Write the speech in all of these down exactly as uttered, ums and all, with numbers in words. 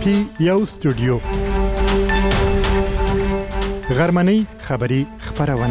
کې یو استودیو غرمنۍ خبری خبرونه.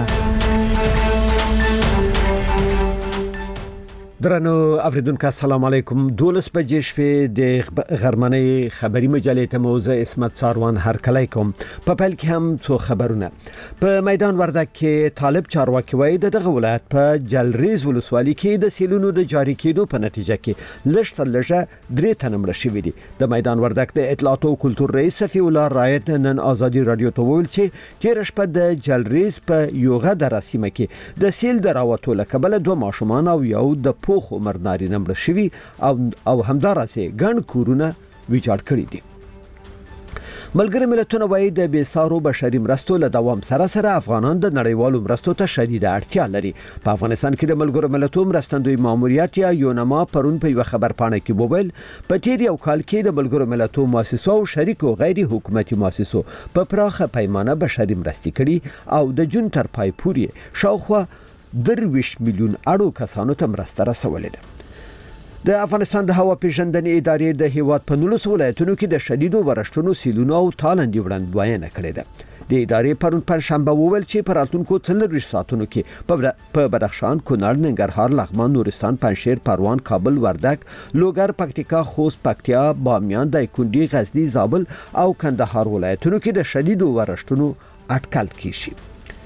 درنو اوریدونکو السلام علیکم. دولس بجې شپې د غرمنۍ خبری مجلې ته موزه اسمت ساروان هرکلی کوم. په پیل کې هم څو خبرونه. په میدان وردګ کې طالب چارواکي وایي دغه ولایت په جلریز ولسوالۍ کې د سیلونو د جاری کېدو په نتیجه کې لږ تر لږه درې تنه مړه شوي دي. د میدان وردګ د اطلاعات او کلتور رئیس صفی الله رایت نن آزادي رادیو ته وویل چې تیر شپه د جلریز په یوغه د رسمه کې د سیل دراوتو لکبل دوه ماشومان او یو د پوخ عمر نارینه مړه شوي او او همدارسه ګڼ کورونه ویجاړ کړي دي. ملګری ملتونه وایي د بیسارو بشري مرستو له دوام سره سره افغانان د نړیوالو مرستو ته شدید اړتیا لري. په افغانستان کې د ملګرو ملتونو مرستندوی ماموریت یا یونما پرون په یو خبر پاڼه کې وویل په تیر یو کال کې د ملګرو ملتونو مؤسسو او شریکو غیر حکومتي مؤسسو په پراخه پیمانه بشري مرستې کړي او د جون تر پای پورې شاوخوا درویش میلیون اړو کسانو ته مرسته رسولې ده. د افغانستان د هوا پیژندنې ادارې د هیواد په نولس ولایتونو کې د شدیدو ورښتونو سیلونو او تالندې وړاندوینه کړې ده. د ادارې پرون پنځشنبه وویل چې په راتلونکو څلورویشت ساعتونو کې په بدخشان، کونړ، ننګرهار، لغمان، نورستان، پنجشیر، پروان، کابل، وردګ، لوګر، پکتیکا، خوست، پکتیا، بامیان، دایکنډي، غزني، زابل او کندهار ولایتونو کې د شدیدو ورښتونو اټکل کیږي.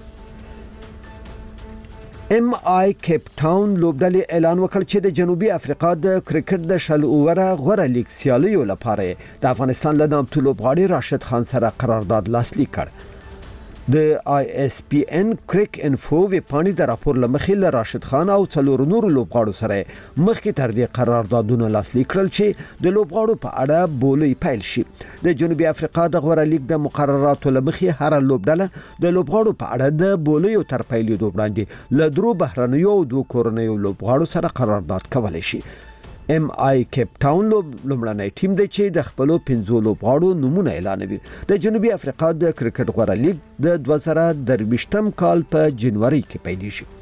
ام آی کیپ ټاون لوبډلې اعلان وکړ چې د جنوبي افریقا د کرکټ د شل اووره غوره لیګ سیالیو لپاره د افغانستان له نامتو لوبغاړي راشد خان سره قرارداد لاسلیک کړ. د آی اس پی ان کرک انفو وی پانی د راپور لمخې له راشد خان او څلور نور لوبغاړو سره مخکې تر دې قراردادونه لاسلیک کړل چې د لوبغاړو په اړه بولې پیل شي. د جنوبي افریقا د غوره لیګ د مقرراتو لمخې هر لوبډله د لوبغاړو په اړه د بولې تر پیلېدو وړاندې له درو بهرنیو او دوه کورنیو لوبغاړو سره قرارداد کولای شي. ام آی کیپ ټاون لومړنی ټیم دی چې د خپلو پنځو لوبغاړو نومونه اعلانوي. د جنوبي افریقا د کرکټ غوره لیګ د دوه زره درویشتم کال په جنوري کې پیلېږي.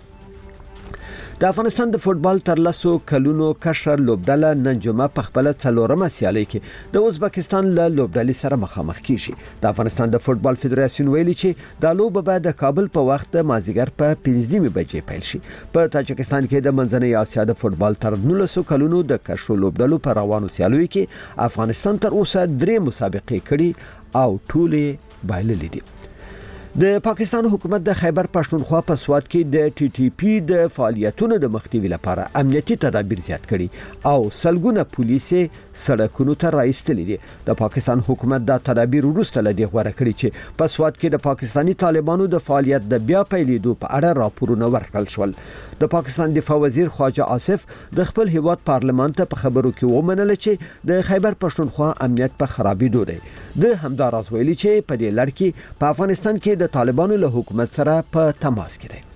د افغانستان د فوتبال تر لسو کلونو کشر لوبډله نن جمعه په خپل څلورمه سیالي کې د ازبکستان له لوبډلې سره مخامخ کیږي. د افغانستان د فوتبال فدراسیون ویلي چې د لوبه به د کابل په وخت د مازیګر په پنځه بجې پیل شي. په تاجکستان کې د منځنۍ اسیا د فوتبال تر نولسو کلونو د کشر لوبډلو په روانو سیالیو کې افغانستان تر اوسه درې مسابقې کړي او ټولې بایللې دي. د پاکستان حکومت د خیبر پښتونخوا په سواد کې د ټي ټي پی د فعالیتونو د مخنیوي لپاره امنیتي تدابیر زیات کړي او سلګونه پولیسې سړکونو ته راایستلې دي. د پاکستان حکومت دا تدابیر وروسته له دې غوړه کړی چې په سواد کې د پاکستانی طالبانو د فعالیت د بیا پیلېدو په اړه راپورونه ورکړل شول. د پاکستان دفاع وزیر خواجه آصف د خپل هیواد پارلمان ته په خبرو کې ومنل چې د خیبر پښتونخوا امنیت په خرابېدو دی. د همداراز ویلي چې په دې لړ کې په افغانستان کې د طالبانو له حکومت سره په تماس کې دی.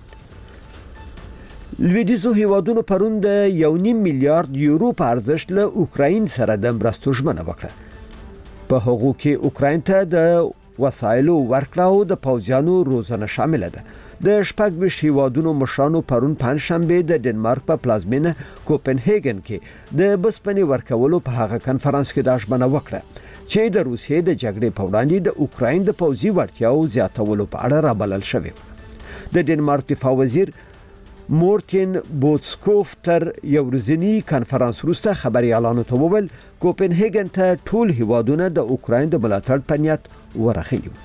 لویدیځو هیوادونو پرون د یو نیم میلیارډ یورو په ارزښت له اوکراین سره د مرستو ژمنه وکړه. په هغو کې اوکراین ته د وسایلو ورکړه او د پوځیانو روزنه شامل ده. د شپږ ویشت هیوادونو مشرانو پرون پنځشنبه د ډنمارک په پلازمینه کوپنهاګن کې د بسپنې ورکولو په هغه کنفرانس کې د ژمنه وکړه چې د روسیې د جګړې په وړاندې د اوکراین د پوځي وړتیاو زیاتولو په اړه رابلل شوی. د ډنمارک دفاع وزیر مورتن بوتسکوف تر یو ورځنی کنفرانس وروسته خبريالانو ته وویل کوپنهاګن ته ټول هیوادونه د اوکراین د ملاتړ په نیت ورغلي.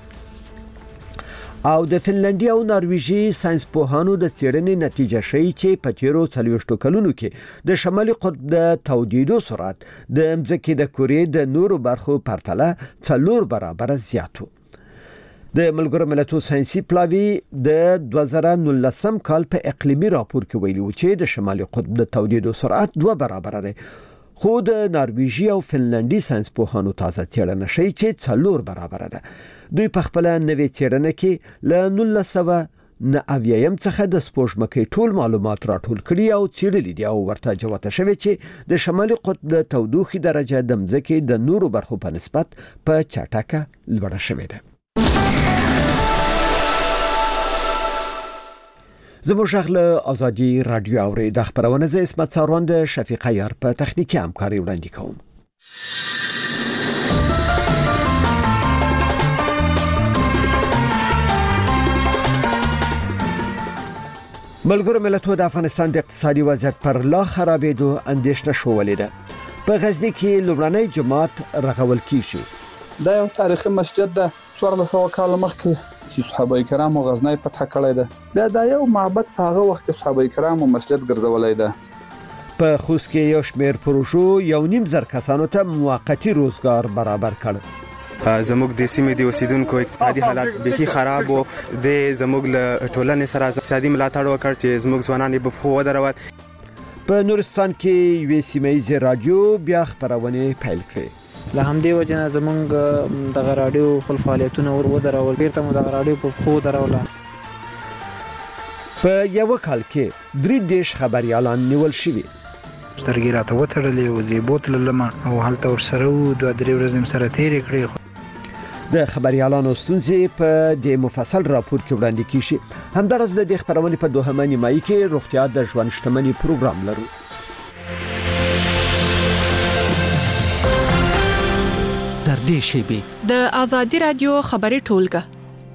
او د فنلنډي او نارویجي ساينس پوهانو د څېړنې نتیجه ښیي چې په تیرو څلوېښتو کلونو کې د شمالي قطب د تودېدو سرعت د ځمکې د کورې د نورو برخو پرتله څلور برابر زیات و. د ملګرو ملتونو ساينسي پلاوی د دوه زره نولسم کال په اقلیمي راپور کې ویلي و چې د شمالي قطب د تودېدو سرعت دوه برابر دی. خو د نارویجي او فنلنډي ساينس پوهانو تازه څېړنه ښیي چې څلور برابر ده. دوی په خپل نوې څېړنه کې له نولس سوه نه اویایم څخه د سپوږمکۍ ټول معلومات راټول کړي او څېړلي دي او ورته جوته شوی چې د شمالي قطب د تودوخې درجه د ځمکې د نورو برخو په نسبت په چټکه لوړه شوې ده. زموږ له آزادي رادیو اوري د خبرونه ز اسمت ساروان د شفیق عیار په تخنیکی همکاري وړاندې کوم. ملګرو ملتونو د افغانستان د اقتصادي وضعیت پر لا خرابېدو اندېښنه شولې ده. په غزنی کې لومړنی جماعت رغول کیږي. دا یو تاریخي مسجد ده، څوارلس سوه کال مخکې چې صحابه کرامو غزنی فتح کړی ده. بیا دا یو معبد په هغه وخت کې صحابه کرامو مسجد ګرځولای ده. په خوست کې یو شمېر پروژو یو نیم زر کسانو ته موقتی روزګار برابر کړ. زموږ د سیمې د اوسیدونکو اقتصادي حالات بيخي خراب وو. د زموږ له ټولنې سره اقتصادي ملاتړ وکړ چې زموږ ځوانان به په ودرول. په نورستان کې یو سیمایي رادیو بیا خبرونه پیل کړې. له همدې وجه زمونږ د رادیو خپل فعالیتونه ور ودرول، بیرته مو د رادیو په خو دروله. په یو کال کې درې دیش خبريالان نیول شوي. سترګې راته وتړلې او زه بوتل لمه او هلته ور سره و دوه درې ورځې سره تیرې کړې. د خبريالانو ستونزې په د مفصل راپور کې وړاندې کیږي. همدارس د خبرونه په دوهمه نیمایي کې روغتیا د ژوند شتمنۍ پروګرام لرو. در دې شیبې د آزادی رادیو خبري ټولګه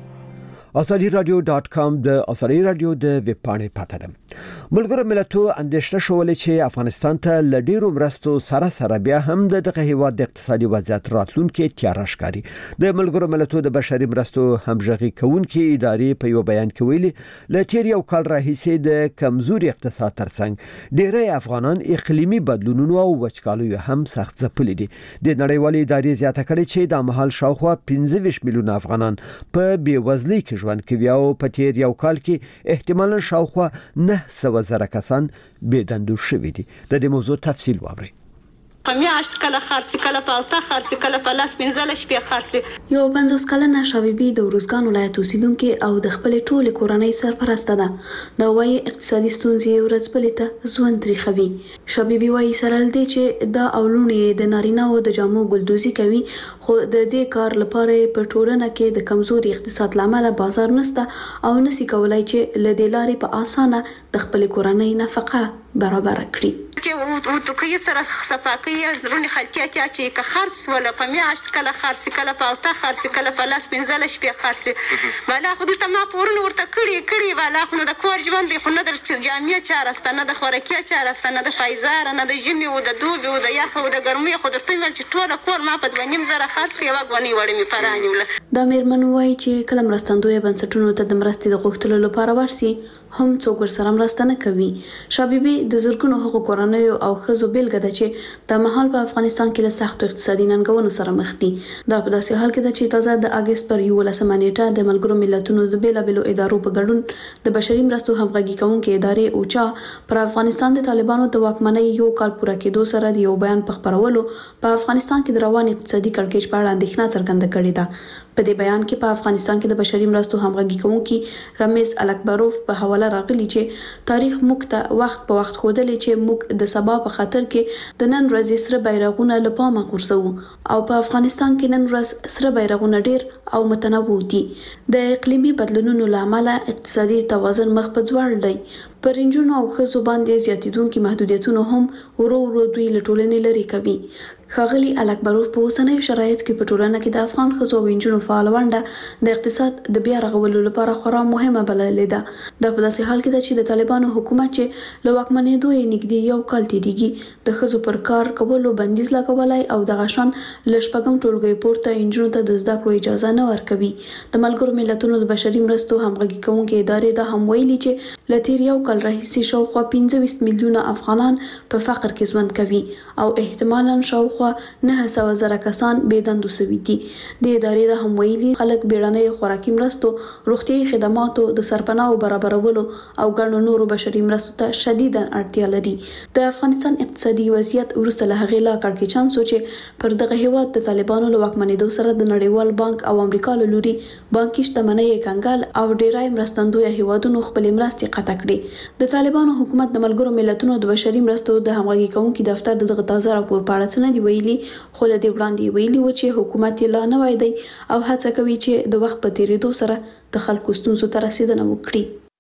آزادی رادیو ډاټ کام د آزادی رادیو د ویب پاڼې پته ده. ملګرو ملتونو اندېښنه شولې چې افغانستان ته لډیرو مرستو سره سره بیا هم د دغه هیواد د اقتصادي وضعیت راتلونکي تیار ښکاري. د ملګرو ملتونو د بشري مرستو همغږي کوونکې ادارې په یو بیان کې ویلي ل تیر یو کال راهیسې د کمزوري اقتصاد ترڅنګ ډېری افغانان اقلیمي بدلونونو او وچکالیو هم سخت ځپلي دي. د نړیوالې ادارې زیاته کړې چې د مهال شاوخوا پنځه ویشت میلیونه افغانان په بیوزلۍ کې ژوند کوي او په تیر یو کال کې احتمالاً شاوخوا نه سوه زره کسان بېدندو شوي دي. د دې موضوع تفصیل واورئ. په میاشت کله خرڅ کله په الته خرڅ کله په لاس پنځله شپې خرڅ. یو پنځوس کلنه شابيبي د ورزګان ولایت اوسیدونکو او د خپل ټوله کورنۍ سرپرسته ده. دا وايي اقتصادي ستونزې ورځ بلې ته ژوند تریخوي. شابيبي وايي سره لدی چې دا اولونه د نارینه او د جامو ګلدوزي کوي، خو د دې کار لپاره په ټولنه کې د کمزوري اقتصاد لامل بازار نشته او نسی کولای چې لدیلاري په اسانه د خپل کورنۍ نفقه برابر کړي. چې او تو کې سره صفاقي رونی خلکیا چې که خرڅ ولا په میاشت کله خرڅ کله په الته خرڅ کله په لاس پنځله شپې خرڅ. والا خو دلته ما پورن ورته کړی کړی والا خو د کور ژوند خو نه در جامعه چارسته نه د خوراکي چارسته نه د فایزار نه د جمی او د دوبي او د یخ او د ګرمۍ خو درته مل چې ټول کور ما په دوه نیم زره خرڅ کړی واغونی وړې می پرانیول. د میرمن وای چې کله مرستندوی بنسټونو ته د مرستې د غوښتلو لپاره ورسي هم څوک ورسره مرسته نه کوي. شابيبي د زرګونو حقوق کورنیو او خزو بیلګه ده چې د مهال په افغانستان کې له سخت اقتصادي ننګونو سره مخ دي. دا په داسې حال کې ده چې تازه د اگست پر یولسمه نیټه د ملګرو ملتونو د بیلابېلو ادارو په ګډون د بشري مرستو همغږي کوونکې ادارې اوچا پر افغانستان د طالبانو د واکمنۍ یو کال پوره کېدو سره د یو بیان په خبرولو په افغانستان کې د روان اقتصادي کړکېچ په اړه اندېښنه څرګنده کړې ده. په دې بیان کې په افغانستان کې د بشري مرستو همغږي کوونکې رمیز الکبروف په حواله راغلي چې تاریخ موږ ته وخت په وخت ښودلی چې موږ د سبا په خاطر کې د نن ورځې سره بیرغونه له پامه غورځو او په افغانستان کې نن ورځ سره بیرغونه ډیر او متنوع دي. د اقلیمي بدلونونو لامل اقتصادي توازن مخ په ځوړ دی. پر انجونو او خزو باندې زیاتیدونکو محدودیتونو هم ورو ورو دوی له ټولنې لري کوي. خاغلی الکبروف په اوسنیو شرایط کې په ټولنه کې د افغان خزو او انجونو فعال ونډه د اقتصاد د بیا رغولو لپاره خورا مهمه بللې ده. د په داسې حال کې ده چې د طالبانو حکومت چې له واکمنېدو یې نږدې یو کال تیریږي د خزو پر کار کولو بندیز لګولای او د غشن لشپګم ټولګي پورته انجونو ته د زده کړو اجازه نه ورکوي. د ملګرو ملتونو د بشري مرستو همغږي کوونکې ادارې دا هم ویلي چې له تیر یو کال راهیسې شاوخوا پنځه ویشت میلیونه افغانان په فقر کې ژوند کوي او احتمالاً شاوخوا نه سوه زره کسان بېدندو سوي دي. د ادارې د هم ویلي خلک بیړنۍ خوراکي مرستو، روغتیايي خدماتو د سرپناه برابرولو او ګڼو نورو بشري مرستو ته شدیدا اړتیا لري. د افغانستان اقتصادي وضعیت وروسته له هغې لا کړکېچن سو چې پر دغه هیواد د طالبانو له واکمنېدو سره د نړیوال بانک او امریکا له لوري بانکي شتمنۍ کنګال او ډیری مرستندوی هیوادونو خپلې مرستې قطع کړې. د طالبانو حکومت د ملګرو ملتونو د بشري مرستو د همغږي کوونکي دفتر دغه تازه راپور په اړه څه نه دی ویلي، خو له دې وړاندې ویلي و چې حکومت یې لا نه وای دی او هڅه کوي چې د وخت په تیریدو سره د خلکو ستونزو ته رسیدنه وکړي.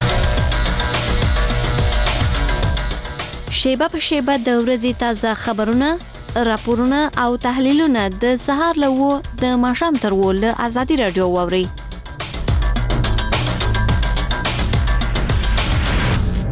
شیبه په شیبه د ورځې تازه خبرونه، راپورونه او تحلیلونه د سهار له و د ماښام تر و له آزادي رادیو واورئ.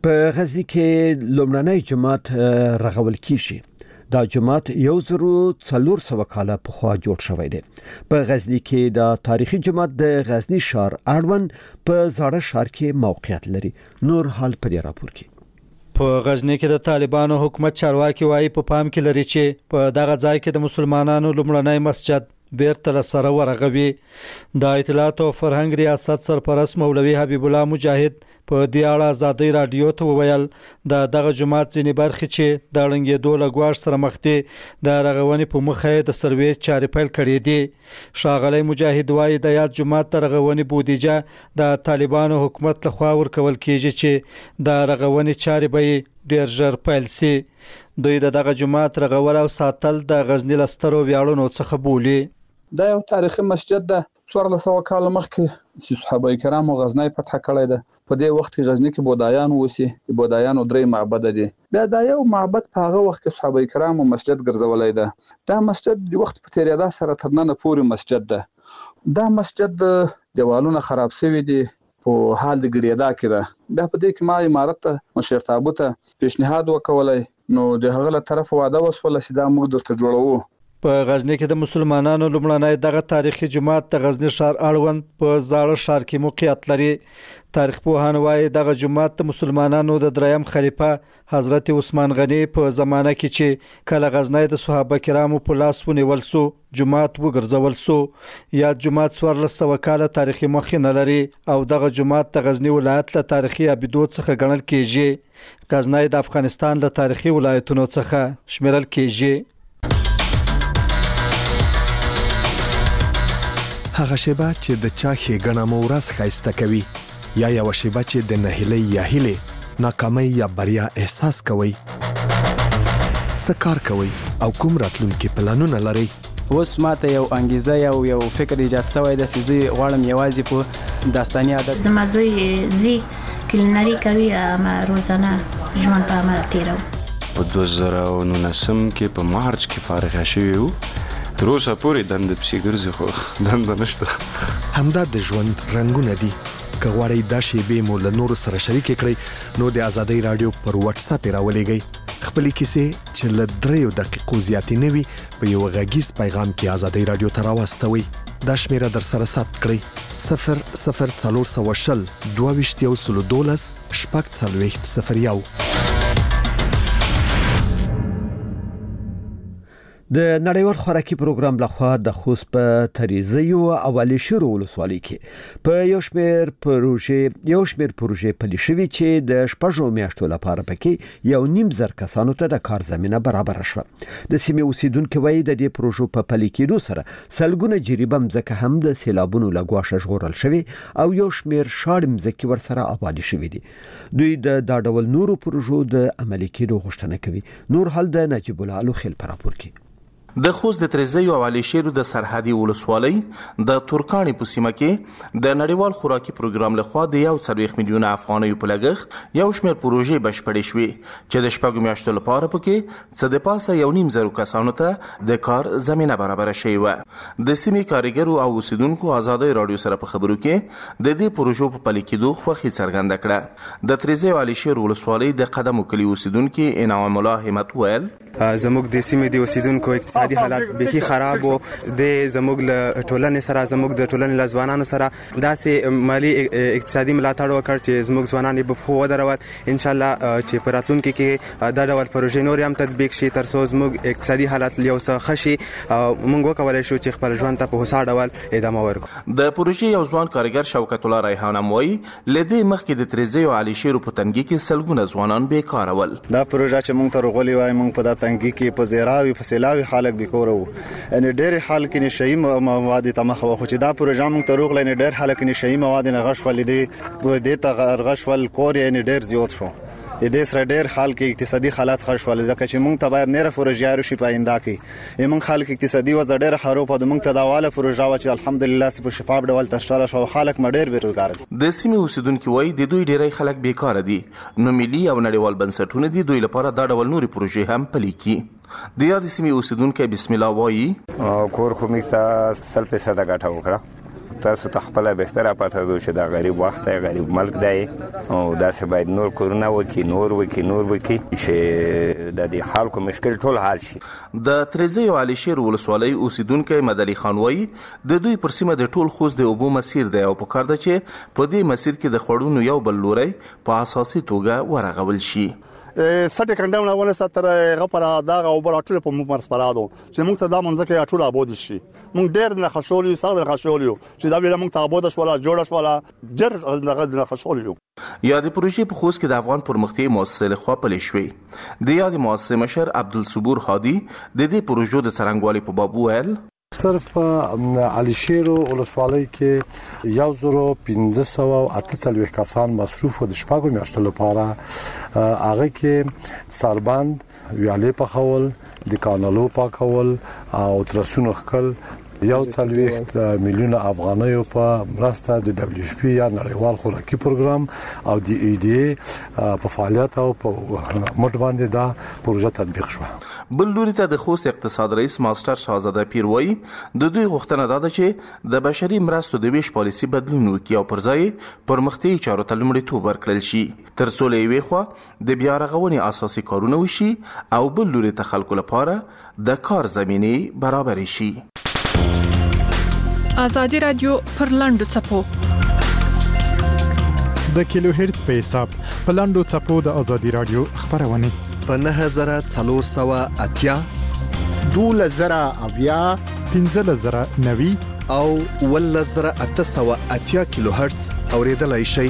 په غزنی کې لومړنی جماعت رغول کیږي. دا جماعت یو زرو څلور سوه کاله پخوا جوړ شوی دی. په غزنی کې دا تاریخي جماعت د غزنی ښار اړوند په زاړه ښار کې موقعیت لري. نور حال په دې راپور کې. په غزنی کې د طالبانو حکومت چارواکي وایي په پام کې لري چې په دغه ځای کې د مسلمانانو لومړنی مسجد بیرته سره ورغوي. د اطلاعات او فرهنګ ریاست سرپرست مولوي حبیب الله مجاهد په دې اړه آزادۍ رادیو ته وویل د دغه جماعت ځینې برخې چې د ړنګېدو له ګواښ سره مخ دي د رغونې په موخه د سروې چارې پیل کړې دي. ښاغلی مجاهد وایي د یاد جماعت د رغونې بودیجه د طالبانو حکومت لخوا ورکول کیږي چې د رغونې چارې به ډېر ژر پیل سي. دوی د دغه جماعت رغول او ساتل د غزنی لسترو ویاړونو څخه بولي. دا یو تاریخي مسجد ده. څوارلس سوه کاله مخکې چې صحابه کرامو غزنی فتح کړی ده. په دې وخت کې غزنی کې بودایان وسی د بودایانو درې معبد دي. بیا دا یو معبد په هغه وخت کې صحابه کرامو مسجد ګرځولای ده. دا مسجد د وخت په تیریدا سره تر نن پورې مسجد ده. دا مسجد دیوالونه خراب شوی دي په حال د ګډېدا کې ده. بیا په دې کې ما امارت ته مشر تابو ته پیشنهاد وکولای نو د هغه له طرف واده وسول چې دا موږ درته جوړوو. په غزنی کې د مسلمانانو لومړنی دغه تاریخي جماعت د غزنی ښار اړوند په زاړه ښار کې موقعیت لري. تاریخ پوهان وایي دغه جماعت د مسلمانانو د دریم خلیفہ حضرت عثمان غنی په زمانه کې چې کله غزنی د صحابه کرامو په لاس ونیول سو جماعت وګرځول سو. یا جماعت څوارلس سوه کاله تاریخي مخینه لري او دغه جماعت د غزنی ولایت له تاریخي ابدو څخه ګڼل کیږي. غزنی د افغانستان له تاریخي ولایتونو څخه شمیرل کیږي. هغه شیبه چې د چا ښېګڼه مو ورځ ښایسته کوي یا یوه شیبه چې د نهیلۍ یا هیلې ناکامۍ یا بریا احساس کوئ. څه کار کوئ او کوم راتلونکي پلانونه لرئ؟ اوس ماته یو انګیزه یا یو فکر ایجاد شوی دی چې زه غواړم یوازې په داستاني عادت زما زوی زی کلینري کوي اما روزانه ژوند په عمل تیرو. په دوه زره او نولسم کې په مارچ کې فارغ شوی وو. تر اوسه پورې دنده پسې ګرځي خو دنده نشته. همدا د ژوند رنګونه دي. که غواړئ دا شیبې مو له نورو سره شریکې کړئ نو د آزادۍ رادیو پر واتس اپ یې راولېږئ. خپلې کیسې چې له دریو دقیقو زیاتې نه وي په یو غږیز پیغام کې آزادۍ رادیو ته راواستوئ. دا شمیره در سره ثبت کړئ: صفر صفر څلور سوه شل دوه ویشت یو سلو دولس شپږ څلوېښت صفر یو. د نړیوال خوراکي پروګرام لخوا د خوست په تریزیو او علي شیر ولسوالۍ کې په یو شمېر پروژې یو شمېر پروژې پلي شوي چې د شپږو میاشتو لپاره پکې یو نیم زر کسانو ته د کار زمینه برابر شوه. د سیمې اوسیدونکو وایي د دې پروژو په پلي کېدو سره سلګونه جریبه مځکه هم د سیلابونو له ګواښه ژغورل شوي او یو شمېر شاړې مځکې ورسره آبادې شوي دي. دوی د دا ډول نورو پروژو د عملي کېدو غوښتنه کوي. نور حال د نجیب الله الوخیل په راپور کې. د خوست د تریزیو او علي شیرو د سرحدي ولسوالۍ د تورکاڼي په سیمه کې د نړیوال خوراکي پروګرام لخوا د یو څلوېښت میلیونه افغانیو په لګښت یو شمېر پروژې بشپړې شوې چې د شپږو میاشتو لپاره پکې څه د پاسه یو نیم زرو کسانو ته د کار زمینه برابره شوې وه. د سیمې کارګرو او اوسیدونکو آزادۍ راډیو سره په خبرو کې د دې پروژو په پلي کېدو خوښي څرګنده کړه. د تریزیو او علي شیر ولسوالۍ د قدمو کلي اوسیدونکي انعام الله همت ویل: زموږ د سیمې د اوسیدونکو اقتصادي حالات بيخي خراب وو. د زموږ له ټولنې سره زموږ د ټولنې له ځوانانو سره داسې مالی اقتصادي ملاتړ وکړ چې زموږ ځوانان په خو ودرول. ان شاء الله چې په راتلونکي کې دا ډول پروژې نور هم تطبیق شي تر څو زموږ اقتصادي حالات یو څه ښه شي. موږ وکولای شو چې خپل ژوند ته په هوسا ډول ادامه ورکړو. د پروژې یو ځوان کارګر شوکت الله ریحان موي لدې مخکې د تریزیو او علي شیرو په تنګي کې سلګونه ځوانان بیکاره ول. دا پروژه چې موږ ته رغولې وای موږ په دا تنګي کې په زیراوي په سیلاوي خلک بیکاره وو. ان ډېر حال کې نشئی مواد ته مخ وخو چې دا پروژه موږ ته روغ لنه ډېر حال کې نشئی مواد نه غشول دي په دې ته غشول کور یې ډېر زیات شو. د دې سره ډېر حال کې اقتصادي حالات خرشول ځکه چې موږ ته باید نه پروژې شي پاینده کې موږ خلک اقتصادي وضع ډېر خراب په موږ ته داواله پروژه و چې الحمدلله په شفاف ډول ترشره شو. خلک مډیر بیروزګار دي. د سیمې اوسیدونکو وایي د دوی ډېری خلک بیکاره دي نو ملي او نړیوال بنسټونه دي دوی لپاره دا ډول نوري پروژې هم پلي کړي. د یاد سیمې اوسیدونکو بسم الله وایي کور خو موږ ته سل پیسې د ګټه وکړه تاسو ته خپل بهتره پته ده چې دا غریب وخت دی غریب ملک دی او داسې باید نور کورونه وکړي نور وکړي نور وکړي چې د دې خلکو مشکل ټول حل شي. د تریزیو علي شیر ولسوالۍ اوسیدونکی مدلي خان وایي د دوی پر سیمه د ټول خوست د اوبو مسیر دی او پکار ده چې په دې مسیر کې د خوړونو یو بل لوري په اساسي توګه ورغول شي. سټه کنډمونه ونه ستر غپره دا او بل ټول په موږ مرسپرادو چې موږ ته دا منځکه ټول آباد شي. موږ ډېر نه خښولیو ساده خښولیو چې دا ویل موږ ته آباد شولا جوړ شولا جر نه خښولیو. یادې پروژې په خوست کې د افغان پرمختیا مؤسسې لخوا پلې شوې. د یادې مؤسسې مشر عبدالصبور هادي د دې پروژو د څرنګوالي په باب وویل صرف علي شیر ولسوالۍ کې یو زرو پنځه سوه او اته څلوېښت کسان مصروف و د شپږو میاشتو لپاره هغه کې سربند ویالې پخول د کانالو پاکول او ترسونو خکل یو څلوېښت میلیونه افغانیو په مرسته د دبليو اف پی یا نړیوال خوراکي پروګرام او د ای ډي په فعالیت او په مټ باندې دا پروژه تطبیق شو. بل لوري ته د خوست اقتصاد رئیس ماستر شاهزاده پیر وایي د دوی غوښتنه ده چې د بشري مرستو د ویش پالیسي بدلون وکړي او پر ځای پرمختیایي چارو ته لومړیتوب ورکړل شي تر څو له یوې خوا د بیا رغونې اساسي کارونه وشي او بل لوري ته خلکو لپاره د کار زمینې برابر شي. آزادی رادیو پر لاندو چپو د کیلو هرتز په حساب په لاندو چپو د آزادی رادیو خبرونه په نه هزار څلور سوه اتیا دوله زره اویا پنځه زره نوي او ول زره اته سوه اتیا کیلو هرتز اوریدلای شي.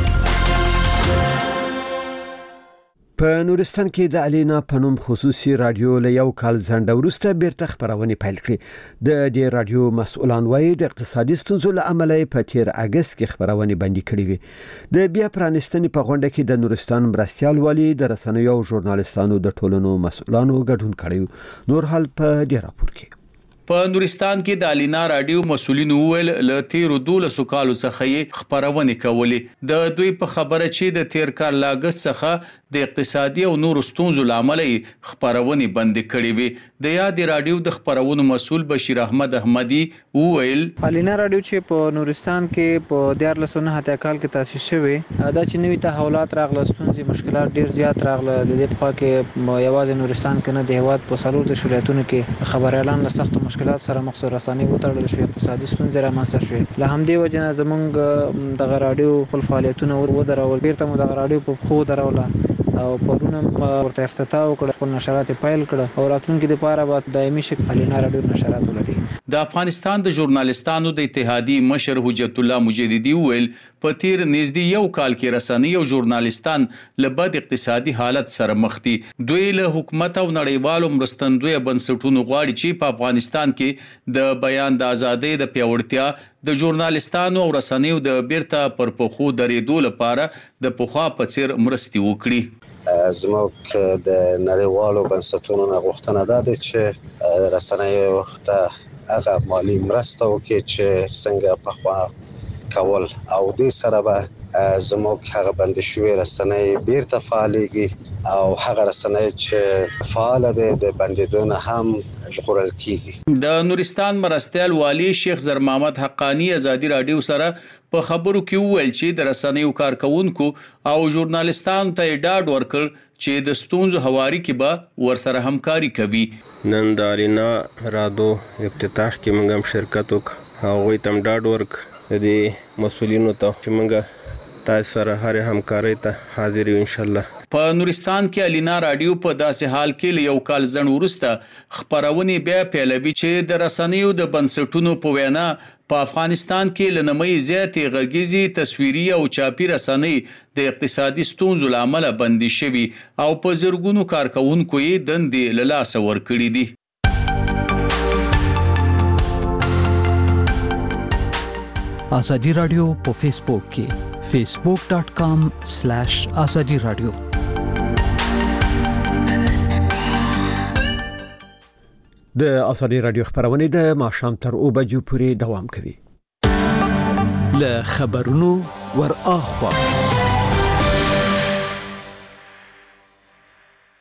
په نورستان کې د الینا پنوم خصوصي رادیو له یو کال ځنډ وروسته بیرته خبرونه پیل کړې. د دې رادیو مسؤلان وایي د اقتصادي ستونزو له امله په تیر اگست کې خبرونه بندي کړې وي. د بیا پرانستنې په غونډه کې د نورستان مرستيال والی د رسنیو او ژورنالستانو د ټولنو مسؤلانو ګډون کړی. نور حال په دې راپور کې په نورستان کې د الینا رادیو مسؤلین وویل ل تیرو دولسو کالو څخه یې خبرونه کولې. د دوی په خبره چې د تیر کال لاګس څخه د اقتصادي او نورو ستونزو لامل خبرونه بند کړې وي. د یادې رادیو د خبرونو مسؤل بشیر احمد احمدي وویل الینا رادیو چې په نورستان کې په دیار لسونه هته کال کې تاسیس شوی دا چې نوې تحولات راغله ستونزې مشکلات ډیر زیات راغله. د دې په کې یوازې نورستان کې نه د هیواد په څلور د شریعتونو کې خبر اعلان له سخت مشکلات سره مخ سره رسنۍ وتړل شو اقتصادي ستونزې رامنځته شوې. له همدې وجه زمونږ د رادیو خپل فعالیتونه ودرول بیرته مو د رادیو په خو دروله او پرونه ورته افتتاح وکړه خپل نشرات پیل کړه او راتلونکي لپاره به دایمي شکل الینا رادیو نشرات ولري. د افغانستان د ژورنالستانو د اتحادیې مشر حجت الله مجددي ویل په تیر نږدې یو کال کې رسنۍ او ژورنالستان له بد اقتصادي حالت سره مخ دي. دوی له حکومت او نړیوالو مرستندوی بنسټونو غواړي چې په افغانستان کې د بیان د ازادۍ د پیاوړتیا د ژورنالستانو او رسنیو د بیرته پر پخو درېدو لپاره د پخوا په څیر مرستې وکړي. زموږ د نړیوالو بنسټونو نه غوښتنه ده چې رسنیو ته هغه مالی مرسته وکړي چې څنګه پخوا کول او دې سره به زموږ هغه بند شوی رسنۍ بیرته فعالېږي او هغه رسنۍ چې فعال دي د بندیدونه هم ژغورل کیږي. د نورستان مرستيال والی شیخ زر محمد حقانی آزادی رادیو سره په خبرو کې وویل چې د رسنیو کارکونکو او ژورنالستانو ته ډاډ ورکړ چې د ستونزو هواري کې به ورسره همکاري کوي. نن د الینا رادیو افتتاح کې موږ هم شرکت وکړ او غوي تم ډاډ ورک د مسولینو ته چې موږ تاسو سره هر همکاري ته حاضر یو ان شاء الله. په نورستان کې الینا رادیو په داسې حال کې یو کال ځنډ وروسته خبرونه بیا پیلوي چې د رسنیو د بنسټونو په وینا په افغانستان کې لنمې زیاتې غږیزي تصویري او چاپی رسنۍ د اقتصادي ستونزو لامل بندي شوي او په زرګونو کارکونکو یې دندې له لاسه ورکړي دي. آزادی رادیو په فیسبوک کې facebook dot com slash azadi radio. د آزادی رادیو خبرونه د ماښام تر اوه بجو پورې دوام کوي. له خبرونو ور اخوا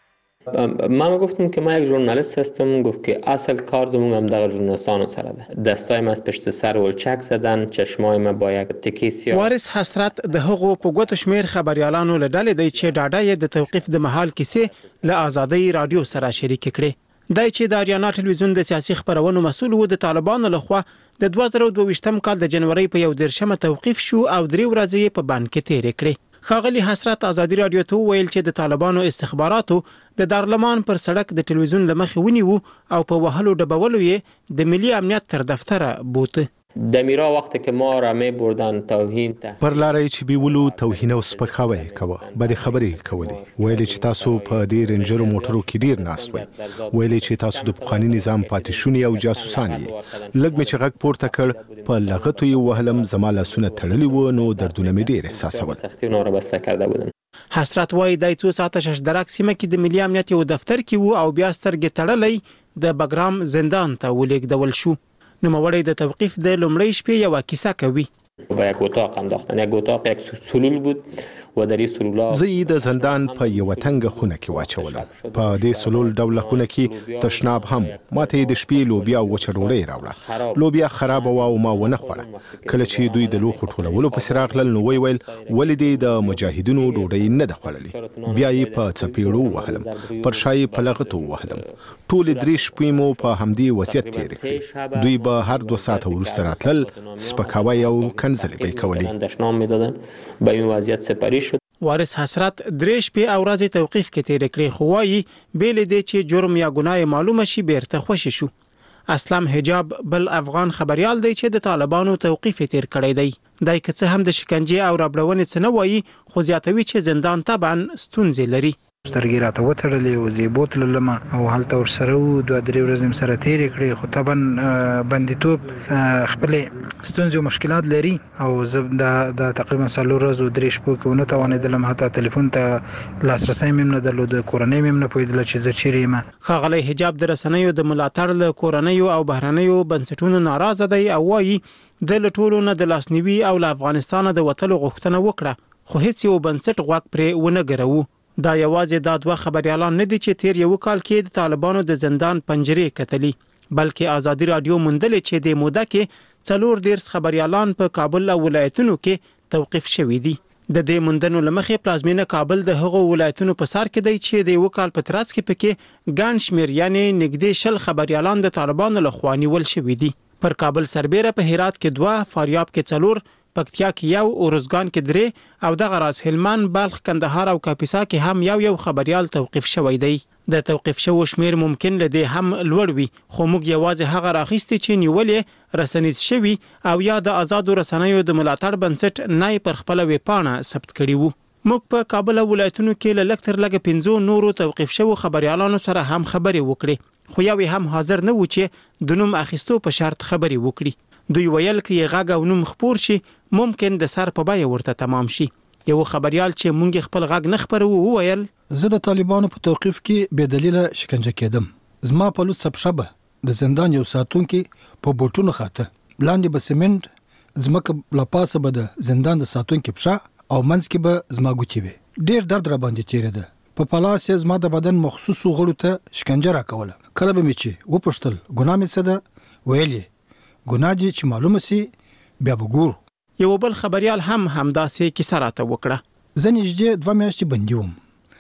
من گفتم که من یک ژورنالیست هستم، گفت که اصل کار زمون هم در ژورنالیستان سره ده. دستای ما از پشت سر ولچک زدن، چشمای ما با یک تکی سیاه. وارث حسرت د هغو په ګوتو شمیر خبريالانو له ډلې دی چې ډاډه یې د توقیف د مهال کیسې له آزادۍ رادیو سره شریک کړي. دای چې د اریانا ټلویزیون د سیاسي خبرونو مسؤل و د طالبانو لخوا د دوه زره دوه ویشتم کال د جنوري په یو دیرشمه توقیف شو او درې ورځې په بند کې تیرې کړې. خاغلی حسرت ازادي رادیو ته ویل چې د طالبانو استخباراتو د دارلمان پر سړک د ټلویزیون لمخې ونیو او په وهلو ډبولو یې د ملي امنیت تر دفتره بوته. د میرا وخت که ما را می بردن توهین ته پر لارې چې بیولو توهین او سپکاوی کوه بد خبرې کولې ویل چې تاسو په دې رنجرو موټرو کې ډیر ناست وئ ویل چې تاسو د پخوانی نظام پاتې شونی او جاسوسان یې لږ می چې غږ پورته کړ په لغتو یو وهلم زما لاسونه تړلی و نو دردونه می ډیر احساسول. سختی نو را بسته کرده بودن. حسرت وای د څو ساعته ششدرک سیمه کې د ملي امنیت یو دفتر کې وو او بیا سترګې تړلې د بګرام زندان ته ولېږدول شو. نوموړی د توقیف د لومړۍ شپې یو کیسه کوي. با یک اتاق انداختن، یک اتاق یک سلول بود و در این سلولا زه د زندان په یو تنګ خونه کې واچولم. په دې سلول ډول خونه کې تشناب هم ماته د شپې لوبیا او وچه ډوډۍ راوړه. لوبیا خراب و او ما ونه خوړه. کله چې دوی د لوخو ټولولو په سراغ لل نو وی ویل ولې دې د مجاهدینو ډوډۍ نه ده خوړلې. بیا یې په څپېړو وهلم، پر شای په لغتو وهلم. ټول درې شپې مو په همدې وضعیت تېرې کړې. دوی به هر دوه ساعته وروسته راتلل، سپکاوی او کنځلې به یې کولې. نام میدادن به این وضعیت سپری شد. وارث حسرت درې شپې او ورځې توقیف کې تیرې کړې خو وایي بیل دې چې جرم یا ګناه معلومه شي بیرته خوشی شو. اسلام حجاب بل افغان خبريال دی چې د طالبانو توقیف تیر کړی دی. دای که څه هم د شکنجې او رابړونې څه نه وایي خو زیاتوي چې زندان طبعا ستونزې لري. سترګې راته وتړلې او زه بوتلم او هلته ورسره وو دوه درې ورځې سره تیرې کړې خو طبعا بندیتوب خپل ستونزې او مشکلات لري او زه د تقریبا څلور ورځې درې شپو کې ونه توانېدلم حتی ټلیفون ته لاسرسی مې نه درلود، کورنۍ مې نه پوهېدله چې زه چیرې یم. ښاغلی حجاب د رسنیو د ملاتړ له کورنیو او بهرنیو بنسټونو ناراضه دی او وایي د له ټولو نه د لاسنیوي او له افغانستانه د وتلو غوښتنه وکړه خو هیڅ یو بنسټ غوږ پرې ونه ګرو. دا یوازې دا دوه خبريالان نه دي چې تیر یو کال کې د طالبانو د زندان پنجرې کتلي بلکې ازادي رادیو موندلې چې د موده کې څلور دیرس خبريالان په کابل او ولایتونو کې توقیف شوي دي. د دې موندنو لمخې پلازمینه کابل د هغو ولایتونو په سر کې دی چې د یو کال په ترڅ کې پکې ګڼ شمیر یعنی نږدې شل خبريالان د طالبانو لخوا نیول شوي دي. پر کابل سربېره په هرات کې دوه، فاریاب کې څلور، پکتیا کې یو، اورزګان کې درې او دغه راز هلمند، بلخ، کندهار او کاپیسا کې هم یو یو خبريال توقیف شوی دی. د توقیف شو شمیر ممکن لدی هم لوړ وي خو موږ یوازې هغه راخیستي چې نیولې رسنیز شوی او یا د آزادو رسنیو د ملاتړ بنسټ نه پر خپل ویبپاڼه ثبت کړی وو. موږ په کابل او ولایتونو کې له لکتر لګ پنځو نورو توقیف شو خبريالانو سره هم خبرې وکړې خو یو هم حاضر نه و چې د نوم اخیستو په شرط خبرې وکړي. دوی ویل کې غږ او نوم خپور شي ممکن د سر په بیه ورته تمام شي. یو خبريال چې مونږ خپل غږ نه خبرو وویل زه د طالبانو په توقیف کې بې دلیله شکنجه کېدم. زما په لوڅ سبشبه د زندان یو ساتونکي په بوټونو خاطه لاندې به سیمنټ زمکه لپاسه به د زندان د ساتونکي پښه او منځ کې به زما ګوتې وي. ډیر درد را باندې تیرېده. په پلاس زما د بدن مخصوصو غړو ته شکنجه را کوله. کله به مې چې وپوښتل ګناه مې څه ده ویلې ګناه دې چې معلومه سي بیا به ګورو. یو بل خبريال هم همداسې کیسه راته وکړه. زه نږدې دوه میاشتې بندي وم.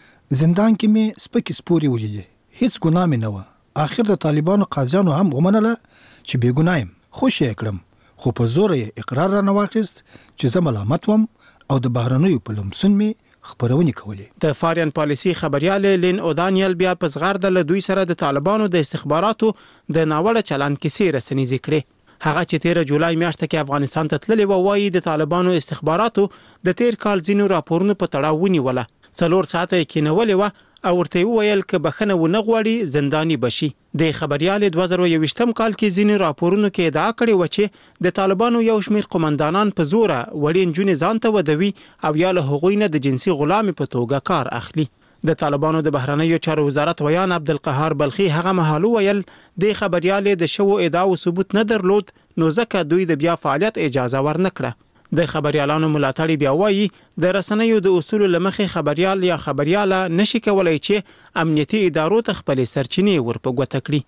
زندان کې مې سپکې سپورې ولیدې. هیڅ ګناه مې نه وه. آخر د طالبانو قاضیانو هم ومنله چې بې ګناه یم. خوش یې کړم خو په زوره یې اقرار رانه واخیست چې زه ملامت وم او د بهرنیو په لمسون مې خبرونې کولې. د فارین پالیسي خبريال لین اودانیل بیا په زغرده له دوی سره د طالبانو د استخباراتو د ناوړه چلند کیسې رسنیزې کړې. هغه چې تیر جولای میاشته کې افغانستان ته تللی و وایي د طالبانو استخباراتو د تیر کال ځینو راپورونو په تړاو ونیوله. څلور ساعته یې کېنولې وه او ورته وویل که بخښنه ونه غواړي زنداني بشي. د خبريال دوه زره یوویشتم کال کې ځینو راپورونو کې ادعا کړې و چې د طالبانو یو شمیر قومندانان په زوره وړې نجونې ځان ته ودوي او یا له هغوی نه د جنسي غلامي په توګه کار اخلي. د طالبانو د بهرنیو چارو وزارت ویان عبدالقهار بلخي هغه مهال ویل د خبريال د شو ادعا او ثبوت نه درلود نو ځکه دوی د بیا فعالیت اجازه ورنکړه. د خبريالانو ملاتړي بیا وایي د رسنیو د اصول لمخې خبريال یا خبرياله نشي کولای چې امنیتي ادارو ته خپل سرچینې ورپه ګوته کړي.